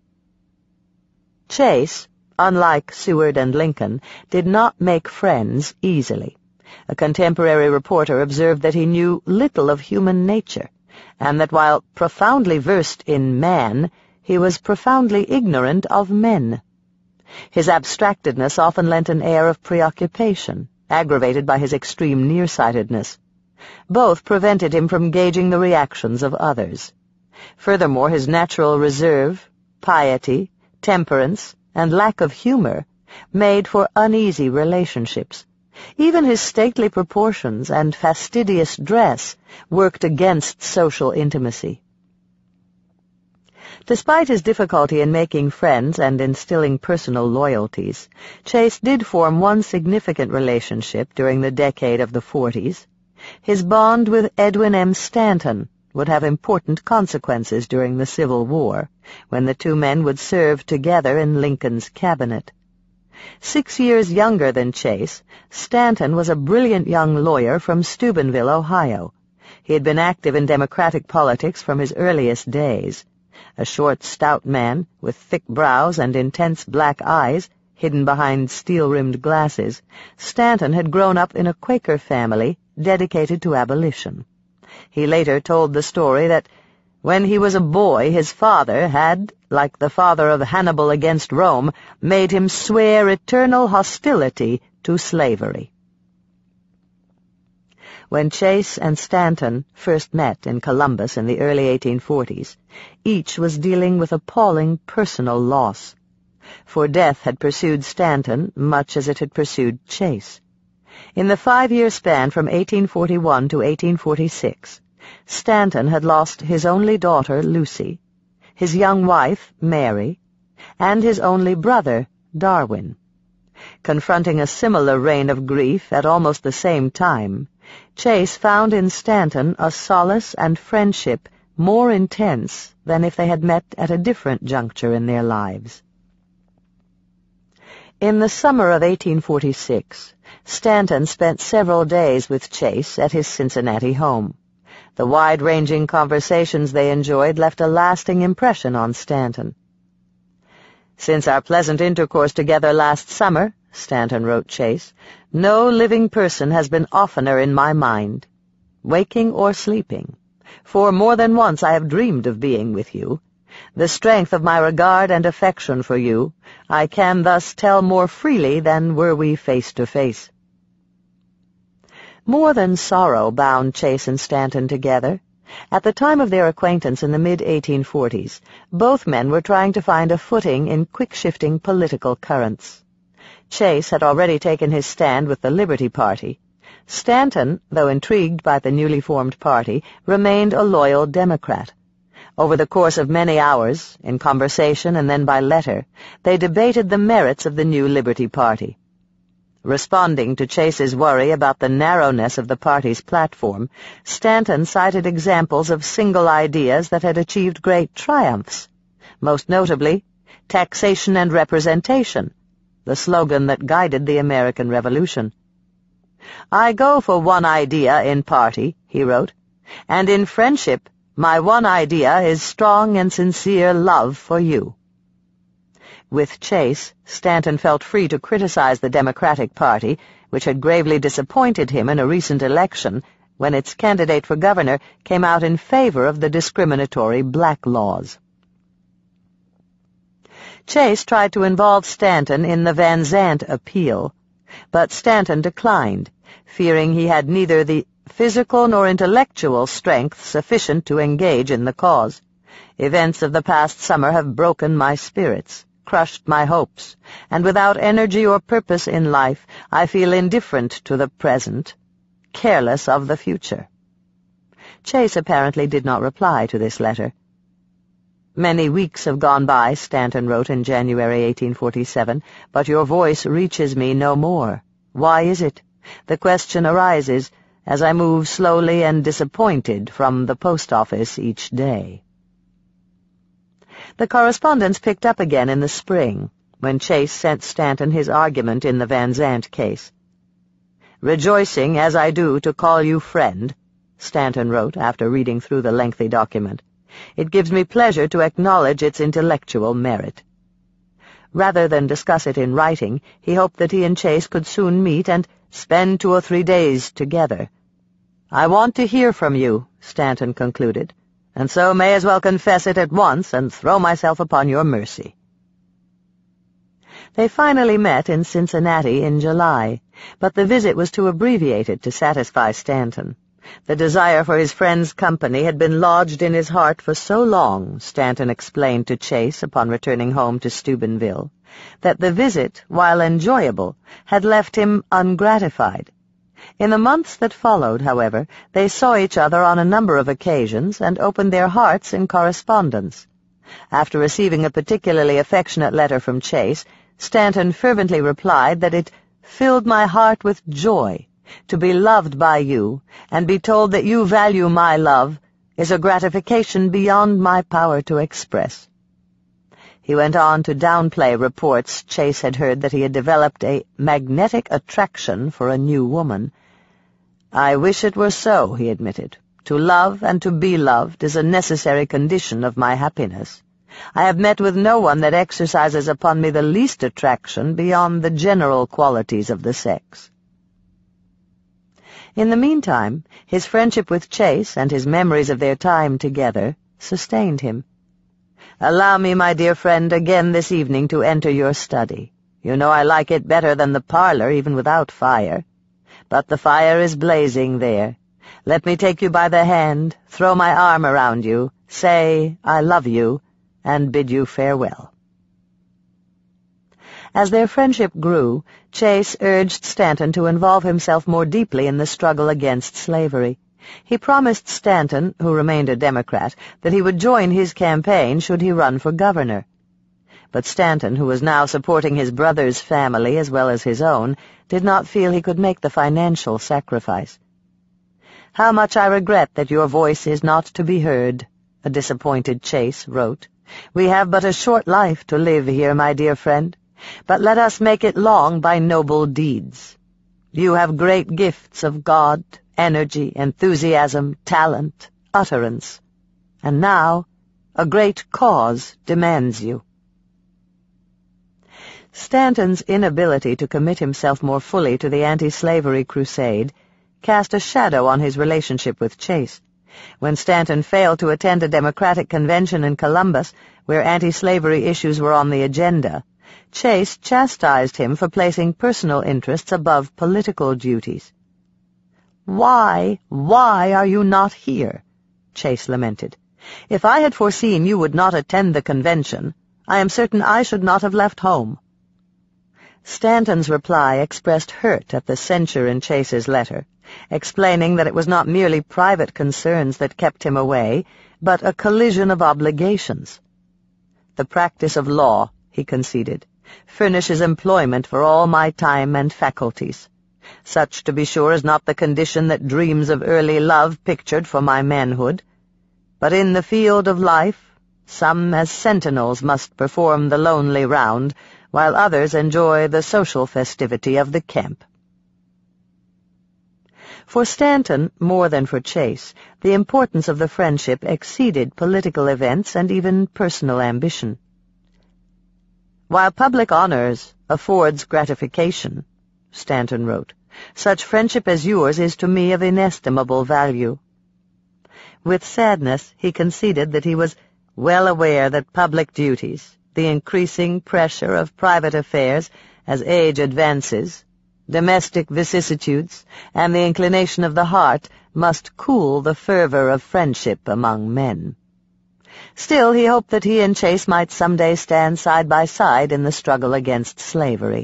Chase, unlike Seward and Lincoln, did not make friends easily. A contemporary reporter observed that he knew little of human nature, and that while profoundly versed in man, he was profoundly ignorant of men. His abstractedness often lent an air of preoccupation, aggravated by his extreme nearsightedness. Both prevented him from gauging the reactions of others. Furthermore, his natural reserve, piety, temperance, and lack of humor made for uneasy relationships. Even his stately proportions and fastidious dress worked against social intimacy. Despite his difficulty in making friends and instilling personal loyalties, Chase did form one significant relationship during the decade of the 40s. His bond with Edwin M. Stanton, would have important consequences during the Civil War, when the two men would serve together in Lincoln's cabinet. 6 years younger than Chase, Stanton was a brilliant young lawyer from Steubenville, Ohio. He had been active in Democratic politics from his earliest days. A short, stout man, with thick brows and intense black eyes, hidden behind steel-rimmed glasses, Stanton had grown up in a Quaker family dedicated to abolition. He later told the story that when he was a boy, his father had, like the father of Hannibal against Rome, made him swear eternal hostility to slavery. When Chase and Stanton first met in Columbus in the early 1840s, each was dealing with appalling personal loss. For death had pursued Stanton much as it had pursued Chase. In the 5-year span from 1841 to 1846, Stanton had lost his only daughter, Lucy, his young wife, Mary, and his only brother, Darwin. Confronting a similar reign of grief at almost the same time, Chase found in Stanton a solace and friendship more intense than if they had met at a different juncture in their lives. In the summer of 1846, Stanton spent several days with Chase at his Cincinnati home. The wide-ranging conversations they enjoyed left a lasting impression on Stanton. "Since our pleasant intercourse together last summer," Stanton wrote Chase, "no living person has been oftener in my mind, waking or sleeping, for more than once I have dreamed of being with you. The strength of my regard and affection for you I can thus tell more freely than were we face to face." More than sorrow bound Chase and Stanton together. At the time of their acquaintance in the mid-1840s, both men were trying to find a footing in quick-shifting political currents. Chase had already taken his stand with the Liberty Party. Stanton, though intrigued by the newly formed party, remained a loyal Democrat. Over the course of many hours, in conversation and then by letter, they debated the merits of the new Liberty Party. Responding to Chase's worry about the narrowness of the party's platform, Stanton cited examples of single ideas that had achieved great triumphs, most notably, taxation and representation, the slogan that guided the American Revolution. "I go for one idea in party," he wrote, "and in friendship my one idea is strong and sincere love for you." With Chase, Stanton felt free to criticize the Democratic Party, which had gravely disappointed him in a recent election when its candidate for governor came out in favor of the discriminatory black laws. Chase tried to involve Stanton in the Van Zandt appeal, but Stanton declined, fearing he had neither the physical nor intellectual strength sufficient to engage in the cause. "Events of the past summer have broken my spirits, crushed my hopes, and without energy or purpose in life, I feel indifferent to the present, careless of the future." Chase apparently did not reply to this letter. "Many weeks have gone by," Stanton wrote in January 1847, "but your voice reaches me no more. Why is it? The question arises as I move slowly and disappointed from the post office each day." The correspondence picked up again in the spring, when Chase sent Stanton his argument in the Van Zandt case. "Rejoicing, as I do, to call you friend," Stanton wrote after reading through the lengthy document, "it gives me pleasure to acknowledge its intellectual merit." Rather than discuss it in writing, he hoped that he and Chase could soon meet and spend 2 or 3 days together. "I want to hear from you," Stanton concluded, "and so may as well confess it at once and throw myself upon your mercy." They finally met in Cincinnati in July, but the visit was too abbreviated to satisfy Stanton. The desire for his friend's company had been lodged in his heart for so long, Stanton explained to Chase upon returning home to Steubenville, that the visit, while enjoyable, had left him ungratified. In the months that followed, however, they saw each other on a number of occasions and opened their hearts in correspondence. After receiving a particularly affectionate letter from Chase, Stanton fervently replied that it filled my heart with joy to be loved by you and be told that you value my love is a gratification beyond my power to express." He went on to downplay reports Chase had heard that he had developed a magnetic attraction for a new woman. "I wish it were so," he admitted. "To love and to be loved is a necessary condition of my happiness. I have met with no one that exercises upon me the least attraction beyond the general qualities of the sex." In the meantime, his friendship with Chase and his memories of their time together sustained him. "Allow me, my dear friend, again this evening to enter your study. You know I like it better than the parlor, even without fire. But the fire is blazing there. Let me take you by the hand, throw my arm around you, say, 'I love you,' and bid you farewell." As their friendship grew, Chase urged Stanton to involve himself more deeply in the struggle against slavery. He promised Stanton, who remained a Democrat, that he would join his campaign should he run for governor. But Stanton, who was now supporting his brother's family as well as his own, did not feel he could make the financial sacrifice. "How much I regret that your voice is not to be heard," a disappointed Chase wrote. "We have but a short life to live here, my dear friend, but let us make it long by noble deeds. You have great gifts of God, energy, enthusiasm, talent, utterance, and now a great cause demands you." Stanton's inability to commit himself more fully to the anti-slavery crusade cast a shadow on his relationship with Chase. When Stanton failed to attend a Democratic convention in Columbus, where anti-slavery issues were on the agenda, Chase chastised him for placing personal interests above political duties. Why are you not here?" Chase lamented. "If I had foreseen you would not attend the convention, I am certain I should not have left home." Stanton's reply expressed hurt at the censure in Chase's letter, explaining that it was not merely private concerns that kept him away, but a collision of obligations. "The practice of law," he conceded, "furnishes employment for all my time and faculties. Such, to be sure, is not the condition that dreams of early love pictured for my manhood. But in the field of life, some as sentinels must perform the lonely round, while others enjoy the social festivity of the camp." For Stanton, more than for Chase, the importance of the friendship exceeded political events and even personal ambition. "While public honors affords gratification," Stanton wrote, "such friendship as yours is to me of inestimable value." With sadness, he conceded that he was well aware that public duties, the increasing pressure of private affairs as age advances, domestic vicissitudes, and the inclination of the heart must cool the fervor of friendship among men. Still, he hoped that he and Chase might someday stand side by side in the struggle against slavery.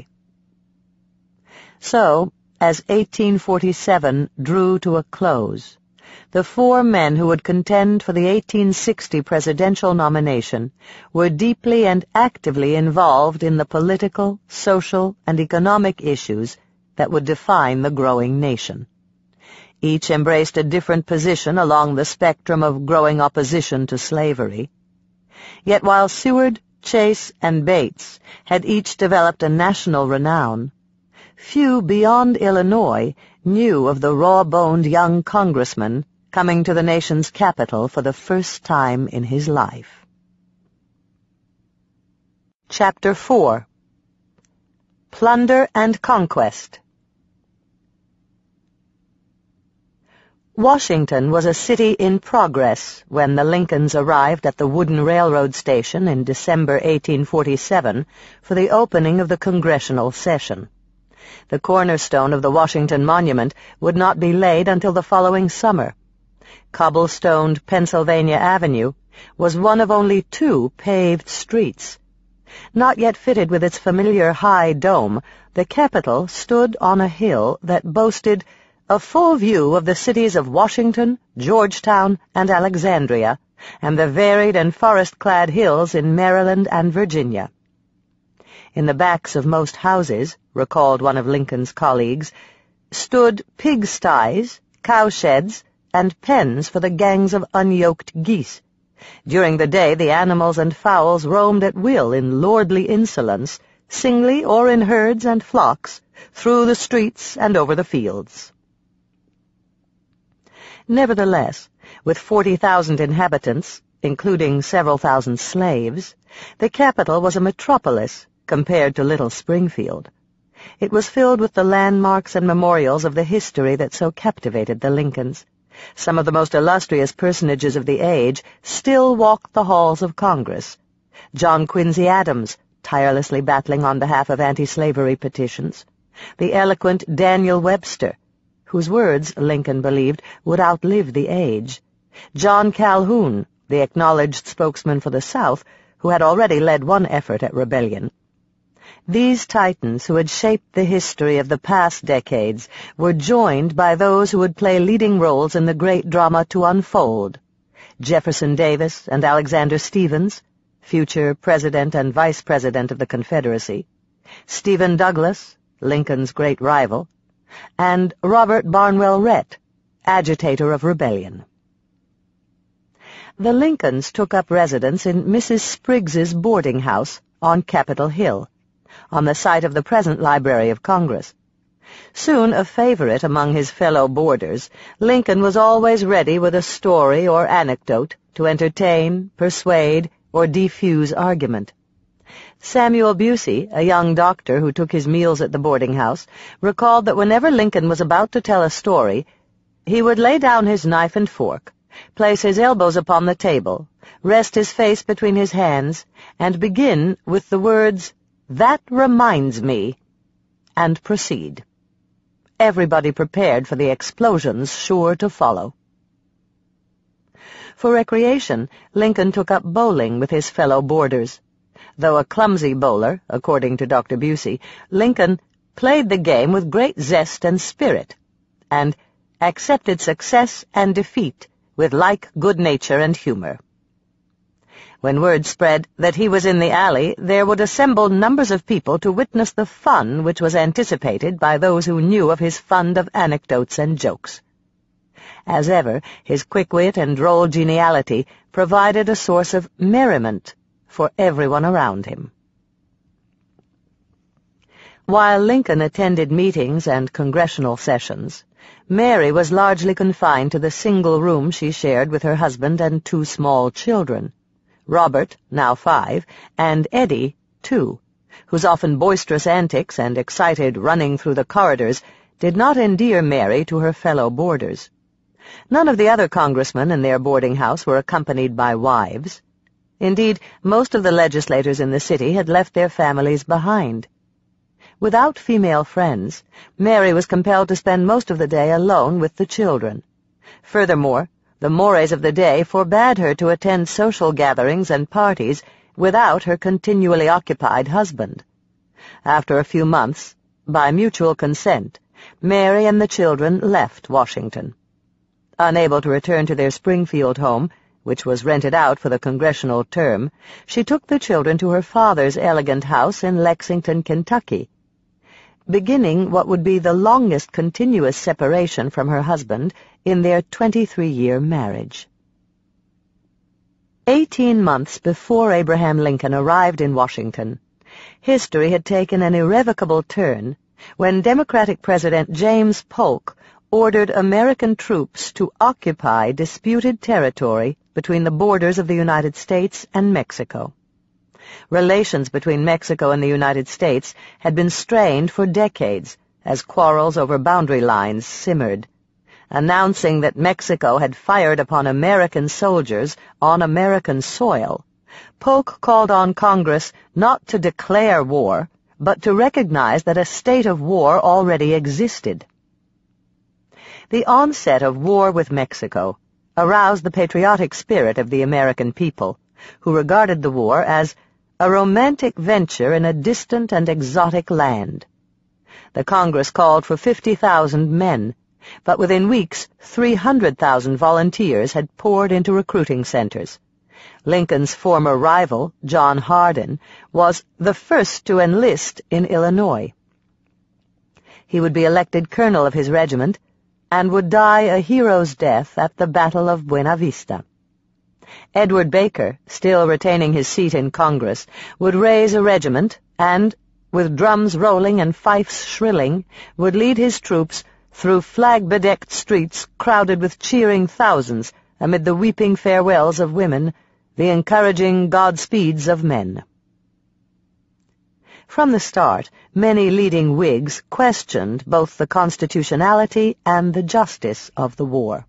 So, as 1847 drew to a close, the four men who would contend for the 1860 presidential nomination were deeply and actively involved in the political, social, and economic issues that would define the growing nation. Each embraced a different position along the spectrum of growing opposition to slavery. Yet while Seward, Chase, and Bates had each developed a national renown, few beyond Illinois knew of the raw-boned young congressman coming to the nation's capital for the first time in his life. Chapter 4. Plunder and Conquest. Washington was a city in progress when the Lincolns arrived at the wooden railroad station in December 1847 for the opening of the congressional session. The cornerstone of the Washington Monument would not be laid until the following summer. Cobblestoned Pennsylvania Avenue was one of only 2 paved streets. Not yet fitted with its familiar high dome, the Capitol stood on a hill that boasted a full view of the cities of Washington, Georgetown, and Alexandria, and the varied and forest-clad hills in Maryland and Virginia. In the backs of most houses, recalled one of Lincoln's colleagues, stood pigsties, cowsheds, and pens for the gangs of unyoked geese. During the day the animals and fowls roamed at will in lordly insolence, singly or in herds and flocks, through the streets and over the fields. Nevertheless, with 40,000 inhabitants, including several thousand slaves, the capital was a metropolis compared to little Springfield. It was filled with the landmarks and memorials of the history that so captivated the Lincolns. Some of the most illustrious personages of the age still walked the halls of Congress. John Quincy Adams, tirelessly battling on behalf of anti-slavery petitions. The eloquent Daniel Webster, whose words, Lincoln believed, would outlive the age. John Calhoun, the acknowledged spokesman for the South, who had already led one effort at rebellion. These titans who had shaped the history of the past decades were joined by those who would play leading roles in the great drama to unfold. Jefferson Davis and Alexander Stephens, future President and Vice President of the Confederacy, Stephen Douglas, Lincoln's great rival, and Robert Barnwell Rhett, agitator of rebellion. The Lincolns took up residence in Mrs. Spriggs's boarding house on Capitol Hill, on the site of the present Library of Congress. Soon a favorite among his fellow boarders, Lincoln was always ready with a story or anecdote to entertain, persuade, or defuse argument. Samuel Busey, a young doctor who took his meals at the boarding house, recalled that whenever Lincoln was about to tell a story, he would lay down his knife and fork, place his elbows upon the table, rest his face between his hands, and begin with the words, "That reminds me," and proceed. Everybody prepared for the explosions sure to follow. For recreation, Lincoln took up bowling with his fellow boarders. Though a clumsy bowler, according to Dr. Busey, Lincoln played the game with great zest and spirit, and accepted success and defeat with like good nature and humor. When word spread that he was in the alley, there would assemble numbers of people to witness the fun which was anticipated by those who knew of his fund of anecdotes and jokes. As ever, his quick wit and droll geniality provided a source of merriment for everyone around him. While Lincoln attended meetings and congressional sessions, Mary was largely confined to the single room she shared with her husband and two small children, Robert, now 5, and Eddie, 2, whose often boisterous antics and excited running through the corridors did not endear Mary to her fellow boarders. None of the other congressmen in their boarding house were accompanied by wives. Indeed, most of the legislators in the city had left their families behind. Without female friends, Mary was compelled to spend most of the day alone with the children. Furthermore, the mores of the day forbade her to attend social gatherings and parties without her continually occupied husband. After a few months, by mutual consent, Mary and the children left Washington. Unable to return to their Springfield home, which was rented out for the congressional term, she took the children to her father's elegant house in Lexington, Kentucky, beginning what would be the longest continuous separation from her husband in their 23-year marriage. 18 months before Abraham Lincoln arrived in Washington, history had taken an irrevocable turn when Democratic President James Polk ordered American troops to occupy disputed territory between the borders of the United States and Mexico. Relations between Mexico and the United States had been strained for decades as quarrels over boundary lines simmered. Announcing that Mexico had fired upon American soldiers on American soil, Polk called on Congress not to declare war, but to recognize that a state of war already existed. The onset of war with Mexico aroused the patriotic spirit of the American people, who regarded the war as a romantic venture in a distant and exotic land. The Congress called for 50,000 men, but within weeks 300,000 volunteers had poured into recruiting centers. Lincoln's former rival, John Hardin, was the first to enlist in Illinois. He would be elected colonel of his regiment, and would die a hero's death at the Battle of Buena Vista. Edward Baker, still retaining his seat in Congress, would raise a regiment and, with drums rolling and fifes shrilling, would lead his troops through flag-bedecked streets crowded with cheering thousands amid the weeping farewells of women, the encouraging Godspeeds of men. From the start, many leading Whigs questioned both the constitutionality and the justice of the war.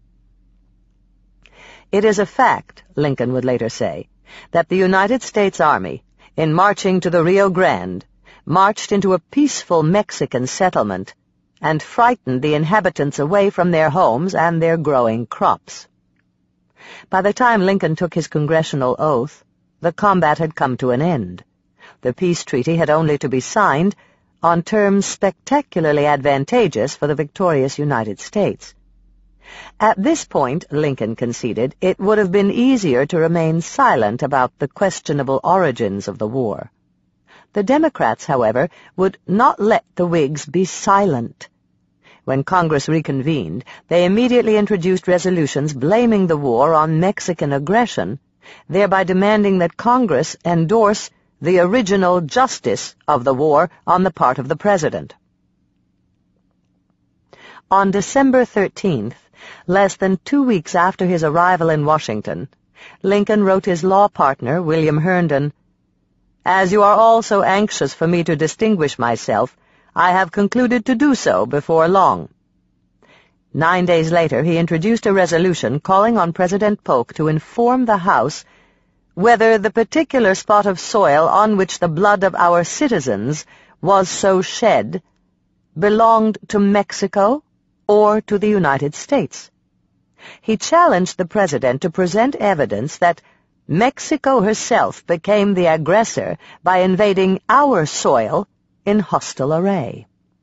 It is a fact, Lincoln would later say, that the United States Army, in marching to the Rio Grande, marched into a peaceful Mexican settlement and frightened the inhabitants away from their homes and their growing crops. By the time Lincoln took his congressional oath, the combat had come to an end. The peace treaty had only to be signed on terms spectacularly advantageous for the victorious United States. At this point, Lincoln conceded, it would have been easier to remain silent about the questionable origins of the war. The Democrats, however, would not let the Whigs be silent. When Congress reconvened, they immediately introduced resolutions blaming the war on Mexican aggression, thereby demanding that Congress endorse the original justice of the war on the part of the President. On December 13th, less than 2 weeks after his arrival in Washington, Lincoln wrote his law partner, William Herndon, "As you are all so anxious for me to distinguish myself, I have concluded to do so before long." 9 days later, he introduced a resolution calling on President Polk to inform the House whether the particular spot of soil on which the blood of our citizens was so shed belonged to Mexico or to the United States. He challenged the President to present evidence that Mexico herself became the aggressor by invading our soil in hostile array.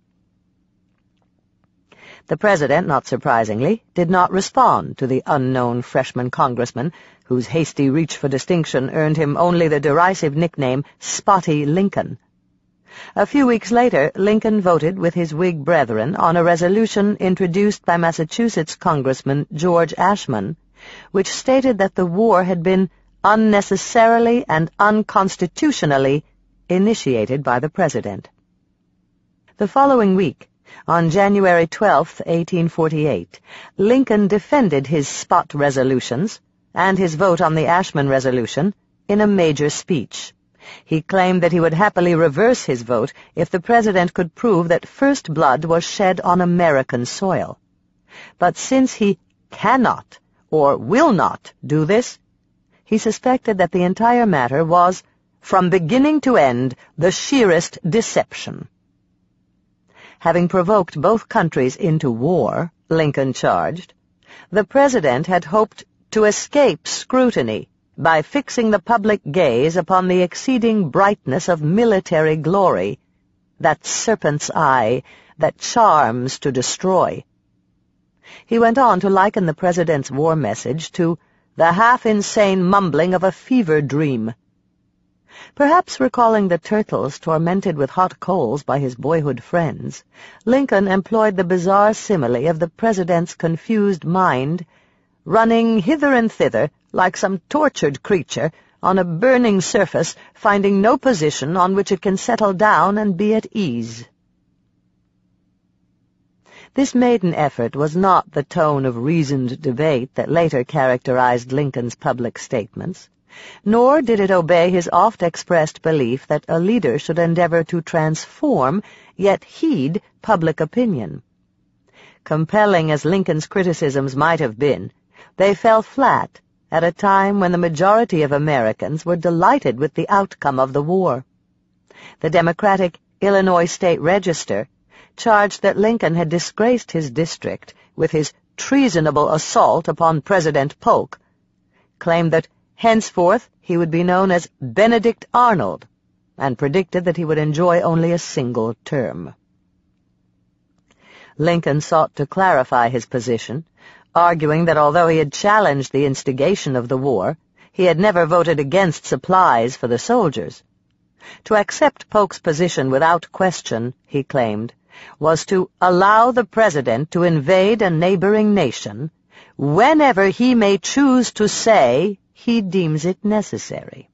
The President, not surprisingly, did not respond to the unknown freshman congressman, whose hasty reach for distinction earned him only the derisive nickname Spotty Lincoln. A few weeks later, Lincoln voted with his Whig brethren on a resolution introduced by Massachusetts Congressman George Ashmun, which stated that the war had been unnecessarily and unconstitutionally initiated by the President. The following week, on January 12, 1848, Lincoln defended his spot resolutions and his vote on the Ashmun resolution in a major speech. He claimed that he would happily reverse his vote if the President could prove that first blood was shed on American soil. But since he cannot or will not do this, he suspected that the entire matter was, from beginning to end, the sheerest deception. Having provoked both countries into war, Lincoln charged, the President had hoped to escape scrutiny by fixing the public gaze upon the exceeding brightness of military glory, that serpent's eye that charms to destroy. He went on to liken the President's war message to the half-insane mumbling of a fever dream. Perhaps recalling the turtles tormented with hot coals by his boyhood friends, Lincoln employed the bizarre simile of the President's confused mind, running hither and thither like some tortured creature on a burning surface, finding no position on which it can settle down and be at ease. This maiden effort was not the tone of reasoned debate that later characterized Lincoln's public statements, nor did it obey his oft-expressed belief that a leader should endeavor to transform, yet heed, public opinion. Compelling as Lincoln's criticisms might have been, they fell flat at a time when the majority of Americans were delighted with the outcome of the war. The Democratic Illinois State Register charged that Lincoln had disgraced his district with his treasonable assault upon President Polk, claimed that henceforth he would be known as Benedict Arnold, and predicted that he would enjoy only a single term. Lincoln sought to clarify his position, arguing that although he had challenged the instigation of the war, he had never voted against supplies for the soldiers. To accept Polk's position without question, he claimed, was to allow the President to invade a neighboring nation whenever he may choose to say he deems it necessary.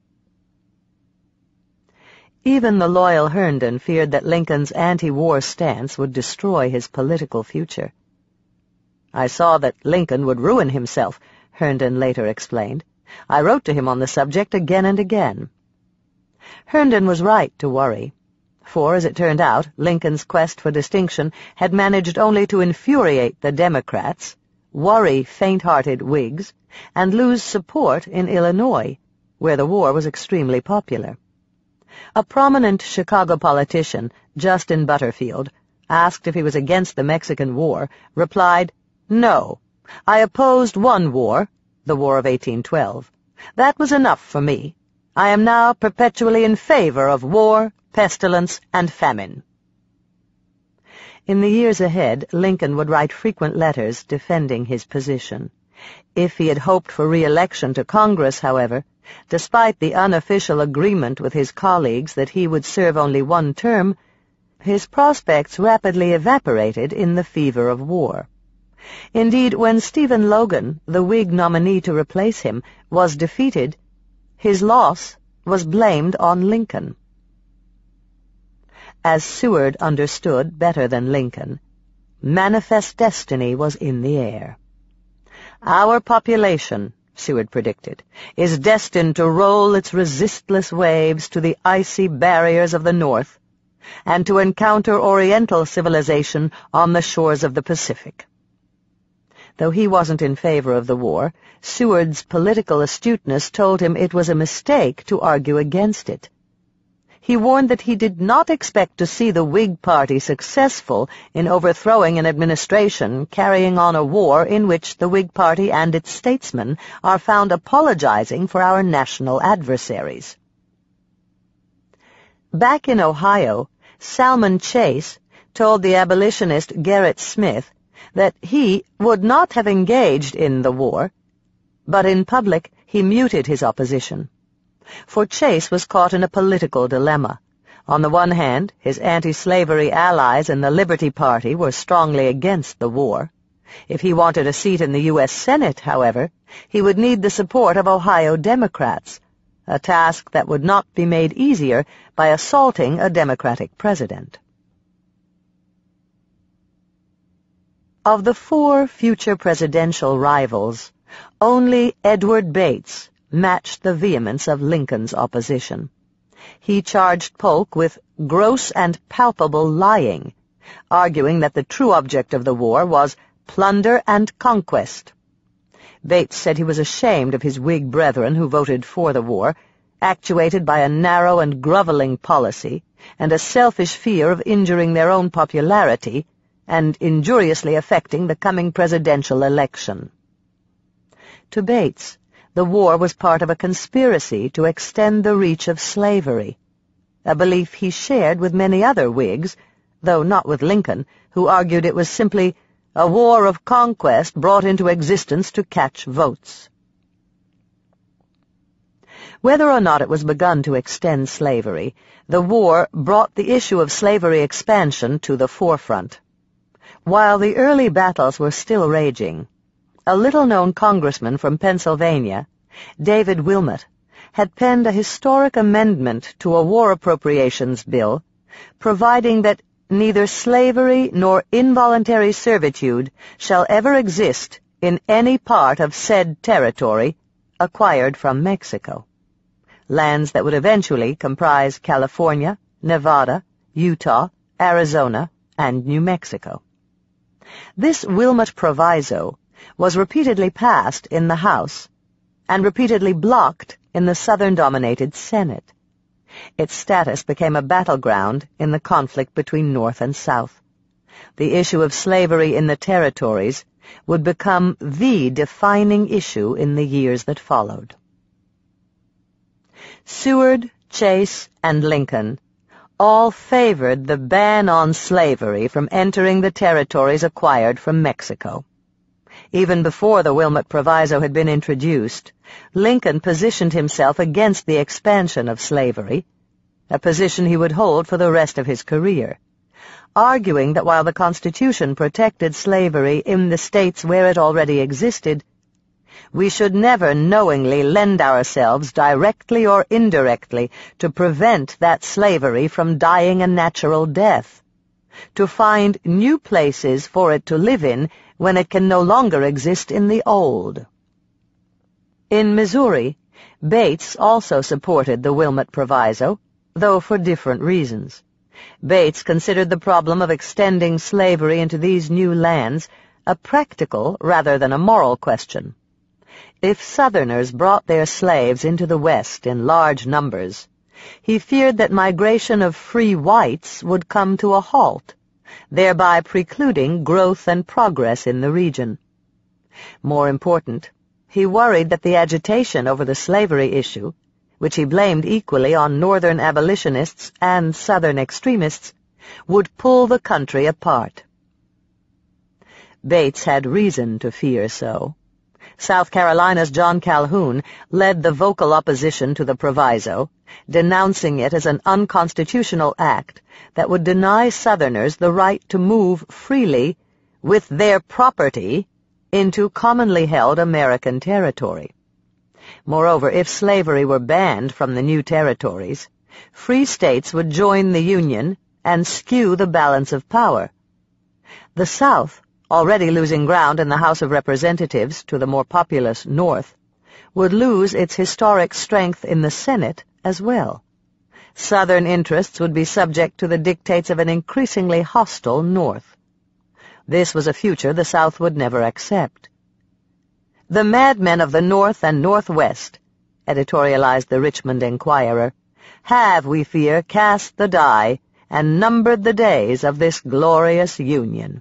Even the loyal Herndon feared that Lincoln's anti-war stance would destroy his political future. "I saw that Lincoln would ruin himself," Herndon later explained. "I wrote to him on the subject again and again." Herndon was right to worry, for, as it turned out, Lincoln's quest for distinction had managed only to infuriate the Democrats, worry faint-hearted Whigs, and lose support in Illinois, where the war was extremely popular. A prominent Chicago politician, Justin Butterfield, asked if he was against the Mexican War, replied, "No, I opposed one war, the War of 1812. That was enough for me. I am now perpetually in favor of war, pestilence, and famine." In the years ahead, Lincoln would write frequent letters defending his position. If he had hoped for re-election to Congress, however, despite the unofficial agreement with his colleagues that he would serve only one term, his prospects rapidly evaporated in the fever of war. Indeed, when Stephen Logan, the Whig nominee to replace him, was defeated, his loss was blamed on Lincoln. As Seward understood better than Lincoln, manifest destiny was in the air. "Our population," Seward predicted, "is destined to roll its resistless waves to the icy barriers of the North and to encounter Oriental civilization on the shores of the Pacific." Though he wasn't in favor of the war, Seward's political astuteness told him it was a mistake to argue against it. He warned that he did not expect to see the Whig Party successful in overthrowing an administration carrying on a war in which the Whig Party and its statesmen are found apologizing for our national adversaries. Back in Ohio, Salmon Chase told the abolitionist Gerrit Smith that he would not have engaged in the war, but in public he muted his opposition. For Chase was caught in a political dilemma. On the one hand, his anti-slavery allies in the Liberty Party were strongly against the war. If he wanted a seat in the U.S. Senate, however, he would need the support of Ohio Democrats, a task that would not be made easier by assaulting a Democratic president. Of the 4 future presidential rivals, only Edward Bates matched the vehemence of Lincoln's opposition. He charged Polk with gross and palpable lying, arguing that the true object of the war was plunder and conquest. Bates said he was ashamed of his Whig brethren who voted for the war, actuated by a narrow and groveling policy and a selfish fear of injuring their own popularity and injuriously affecting the coming presidential election. To Bates, the war was part of a conspiracy to extend the reach of slavery, a belief he shared with many other Whigs, though not with Lincoln, who argued it was simply a war of conquest brought into existence to catch votes. Whether or not it was begun to extend slavery, the war brought the issue of slavery expansion to the forefront. While the early battles were still raging, a little-known congressman from Pennsylvania, David Wilmot, had penned a historic amendment to a war appropriations bill, providing that neither slavery nor involuntary servitude shall ever exist in any part of said territory acquired from Mexico, lands that would eventually comprise California, Nevada, Utah, Arizona, and New Mexico. This Wilmot proviso was repeatedly passed in the House and repeatedly blocked in the Southern-dominated Senate. Its status became a battleground in the conflict between North and South. The issue of slavery in the territories would become the defining issue in the years that followed. Seward, Chase, and Lincoln all favored the ban on slavery from entering the territories acquired from Mexico. Even before the Wilmot Proviso had been introduced, Lincoln positioned himself against the expansion of slavery, a position he would hold for the rest of his career. arguing that while the Constitution protected slavery in the states where it already existed, we should never knowingly lend ourselves directly or indirectly to prevent that slavery from dying a natural death, to find new places for it to live in when it can no longer exist in the old. In Missouri, Bates also supported the Wilmot Proviso, though for different reasons. Bates considered the problem of extending slavery into these new lands a practical rather than a moral question. If Southerners brought their slaves into the West in large numbers, he feared that migration of free whites would come to a halt, thereby precluding growth and progress in the region. More important, he worried that the agitation over the slavery issue, which he blamed equally on Northern abolitionists and Southern extremists, would pull the country apart. Bates had reason to fear so. South Carolina's John Calhoun led the vocal opposition to the proviso, denouncing it as an unconstitutional act that would deny Southerners the right to move freely with their property into commonly held American territory. Moreover, if slavery were banned from the new territories, free states would join the Union and skew the balance of power. The South, already losing ground in the House of Representatives to the more populous North, would lose its historic strength in the Senate as well. Southern interests would be subject to the dictates of an increasingly hostile North. This was a future the South would never accept. "The madmen of the North and Northwest," editorialized the Richmond Enquirer, "have, we fear, cast the die and numbered the days of this glorious Union."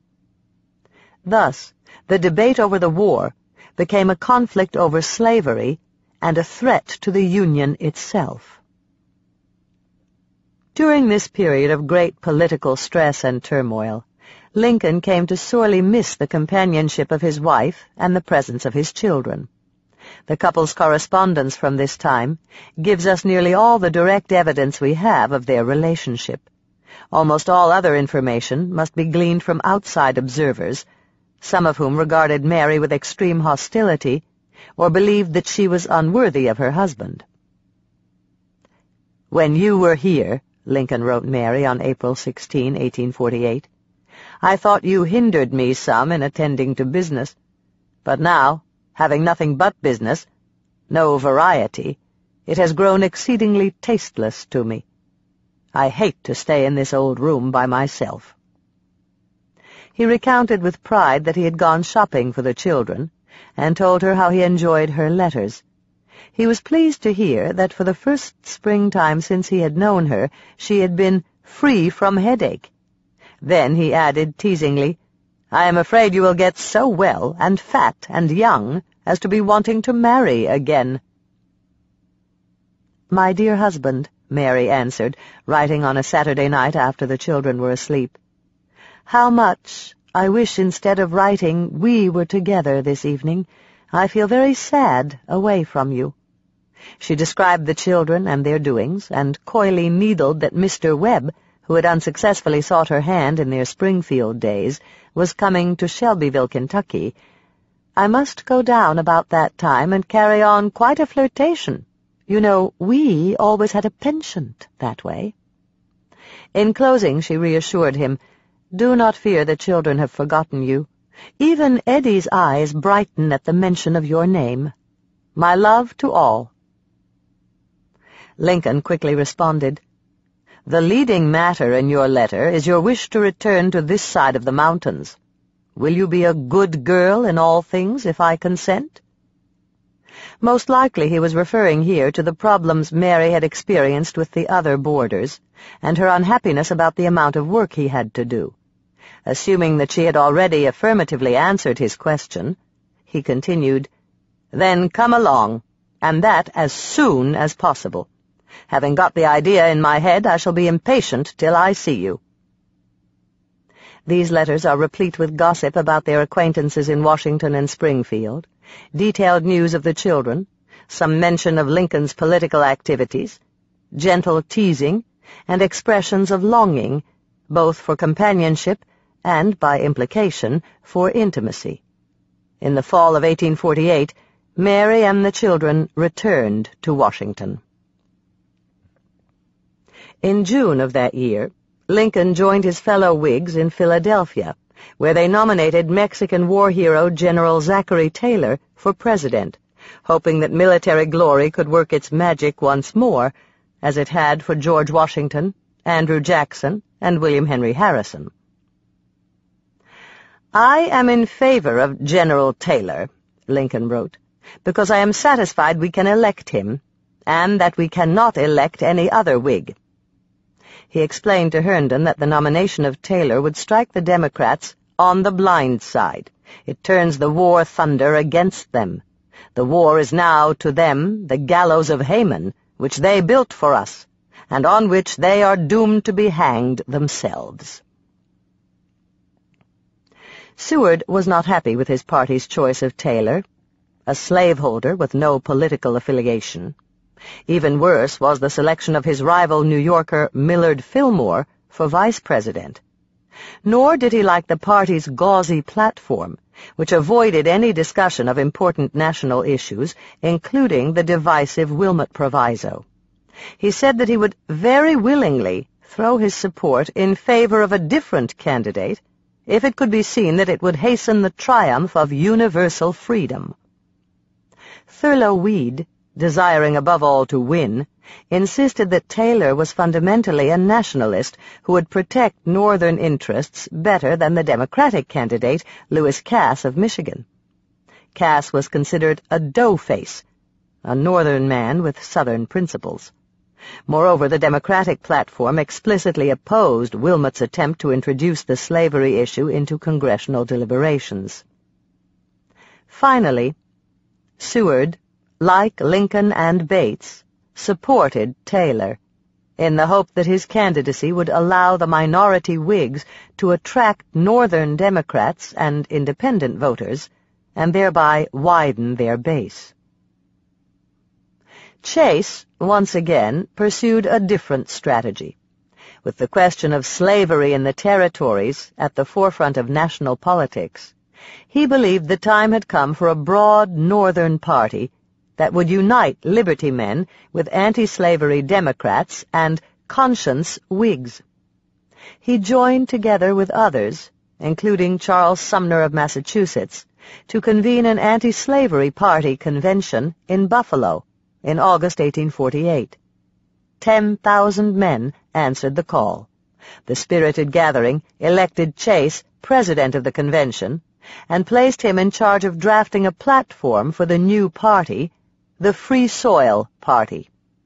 Thus, the debate over the war became a conflict over slavery and a threat to the Union itself. During this period of great political stress and turmoil, Lincoln came to sorely miss the companionship of his wife and the presence of his children. The couple's correspondence from this time gives us nearly all the direct evidence we have of their relationship. Almost all other information must be gleaned from outside observers, some of whom regarded Mary with extreme hostility or believed that she was unworthy of her husband. "When you were here," Lincoln wrote Mary on April 16, 1848, "I thought you hindered me some in attending to business, but now, having nothing but business, no variety, it has grown exceedingly tasteless to me. I hate to stay in this old room by myself." He recounted with pride that he had gone shopping for the children, and told her how he enjoyed her letters. He was pleased to hear that for the first springtime since he had known her, she had been free from headache. Then he added teasingly, "I am afraid you will get so well and fat and young as to be wanting to marry again." "My dear husband," Mary answered, writing on a Saturday night after the children were asleep, "how much I wish instead of writing we were together this evening. I feel very sad away from you." She described the children and their doings, and coyly needled that Mr. Webb, who had unsuccessfully sought her hand in their Springfield days, was coming to Shelbyville, Kentucky. "I must go down about that time and carry on quite a flirtation. You know, we always had a penchant that way." In closing, she reassured him, "Do not fear the children have forgotten you. Even Eddie's eyes brighten at the mention of your name. My love to all." Lincoln quickly responded, "The leading matter in your letter is your wish to return to this side of the mountains. Will you be a good girl in all things if I consent?" Most likely he was referring here to the problems Mary had experienced with the other boarders, and her unhappiness about the amount of work he had to do. Assuming that she had already affirmatively answered his question, he continued, "Then come along, and that as soon as possible. Having got the idea in my head, I shall be impatient till I see you." These letters are replete with gossip about their acquaintances in Washington and Springfield, detailed news of the children, some mention of Lincoln's political activities, gentle teasing, and expressions of longing, both for companionship and, by implication, for intimacy. In the fall of 1848, Mary and the children returned to Washington. In June of that year, Lincoln joined his fellow Whigs in Philadelphia, where they nominated Mexican war hero General Zachary Taylor for president, hoping that military glory could work its magic once more, as it had for George Washington, Andrew Jackson, and William Henry Harrison. "I am in favor of General Taylor," Lincoln wrote, "because I am satisfied we can elect him, and that we cannot elect any other Whig." He explained to Herndon that the nomination of Taylor would strike the Democrats on the blind side. It turns the war thunder against them. The war is now, to them, the gallows of Haman, which they built for us, and on which they are doomed to be hanged themselves. Seward was not happy with his party's choice of Taylor, a slaveholder with no political affiliation. Even worse was the selection of his rival New Yorker Millard Fillmore for vice president. Nor did he like the party's gauzy platform, which avoided any discussion of important national issues, including the divisive Wilmot Proviso. He said that he would very willingly throw his support in favor of a different candidate if it could be seen that it would hasten the triumph of universal freedom. Thurlow Weed, desiring above all to win, insisted that Taylor was fundamentally a nationalist who would protect Northern interests better than the Democratic candidate, Lewis Cass of Michigan. Cass was considered a doughface, a Northern man with Southern principles. Moreover, the Democratic platform explicitly opposed Wilmot's attempt to introduce the slavery issue into congressional deliberations. Finally, Seward, like Lincoln and Bates, supported Taylor, in the hope that his candidacy would allow the minority Whigs to attract Northern Democrats and independent voters, and thereby widen their base. Chase, once again, pursued a different strategy. With the question of slavery in the territories at the forefront of national politics, he believed the time had come for a broad Northern party that would unite Liberty men with anti-slavery Democrats and conscience Whigs. He joined together with others, including Charles Sumner of Massachusetts, to convene an anti-slavery party convention in Buffalo in August 1848. 10,000 men answered the call. The spirited gathering elected Chase president of the convention and placed him in charge of drafting a platform for the new party, the Free Soil Party.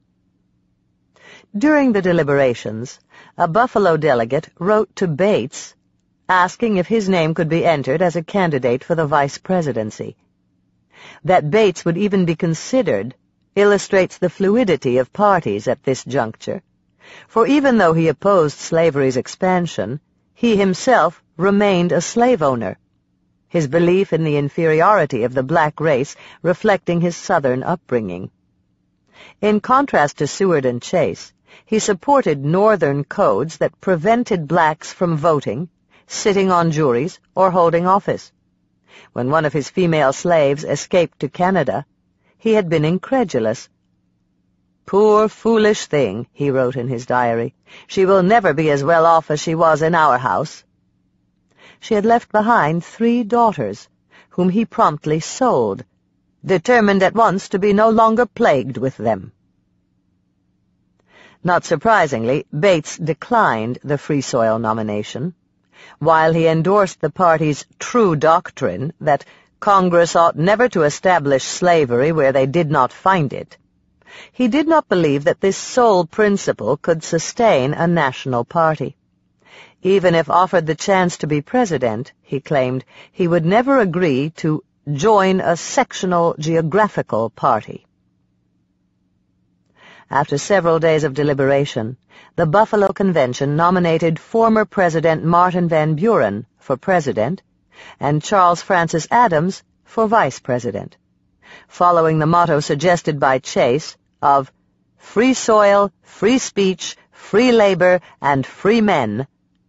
During the deliberations, a Buffalo delegate wrote to Bates asking if his name could be entered as a candidate for the vice presidency. That Bates would even be considered illustrates the fluidity of parties at this juncture, for even though he opposed slavery's expansion, he himself remained a slave owner, his belief in the inferiority of the black race reflecting his Southern upbringing. In contrast to Seward and Chase, he supported Northern codes that prevented blacks from voting, sitting on juries, or holding office. When one of his female slaves escaped to Canada, he had been incredulous. "Poor, foolish thing," he wrote in his diary. "She will never be as well off as she was in our house." She had left behind 3 daughters, whom he promptly sold, determined at once to be no longer plagued with them. Not surprisingly, Bates declined the Free Soil nomination, while he endorsed the party's true doctrine that Congress ought never to establish slavery where they did not find it. He did not believe that this sole principle could sustain a national party. Even if offered the chance to be president, he claimed, he would never agree to join a sectional geographical party. After several days of deliberation, the Buffalo Convention nominated former President Martin Van Buren for president and Charles Francis Adams for vice president, following the motto suggested by Chase of "Free soil, free speech, free labor, and free men."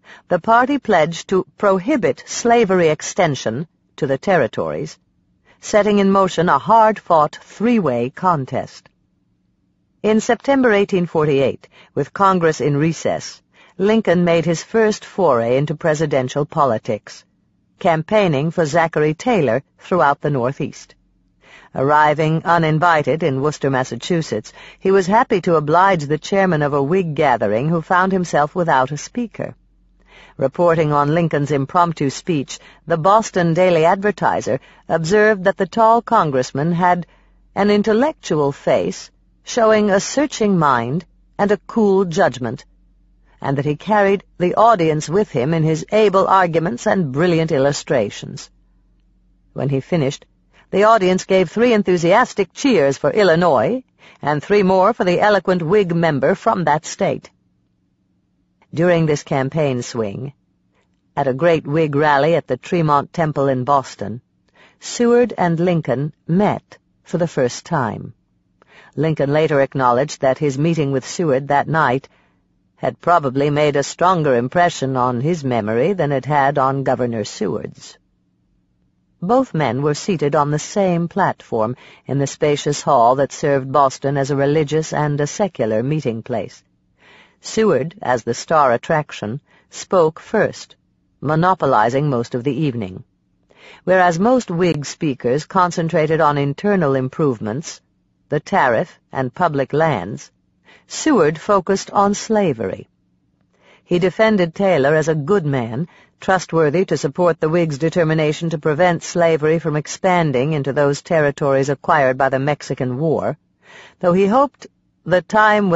the party pledged to prohibit slavery extension to the territories, setting in motion a hard-fought three-way contest. In September 1848, with Congress in recess, Lincoln made his first foray into presidential politics, campaigning for Zachary Taylor throughout the Northeast. Arriving uninvited in Worcester, Massachusetts, he was happy to oblige the chairman of a Whig gathering who found himself without a speaker. Reporting on Lincoln's impromptu speech, the Boston Daily Advertiser observed that the tall congressman had an intellectual face, showing a searching mind and a cool judgment, and that he carried the audience with him in his able arguments and brilliant illustrations. When he finished, the audience gave 3 enthusiastic cheers for Illinois and 3 more for the eloquent Whig member from that state. During this campaign swing, at a great Whig rally at the Tremont Temple in Boston, Seward and Lincoln met for the first time. Lincoln later acknowledged that his meeting with Seward that night had probably made a stronger impression on his memory than it had on Governor Seward's. Both men were seated on the same platform in the spacious hall that served Boston as a religious and a secular meeting place. Seward, as the star attraction, spoke first, monopolizing most of the evening. Whereas most Whig speakers concentrated on internal improvements, the tariff, and public lands, Seward focused on slavery. He defended Taylor as a good man, trustworthy to support the Whigs' determination to prevent slavery from expanding into those territories acquired by the Mexican War, though he hoped the time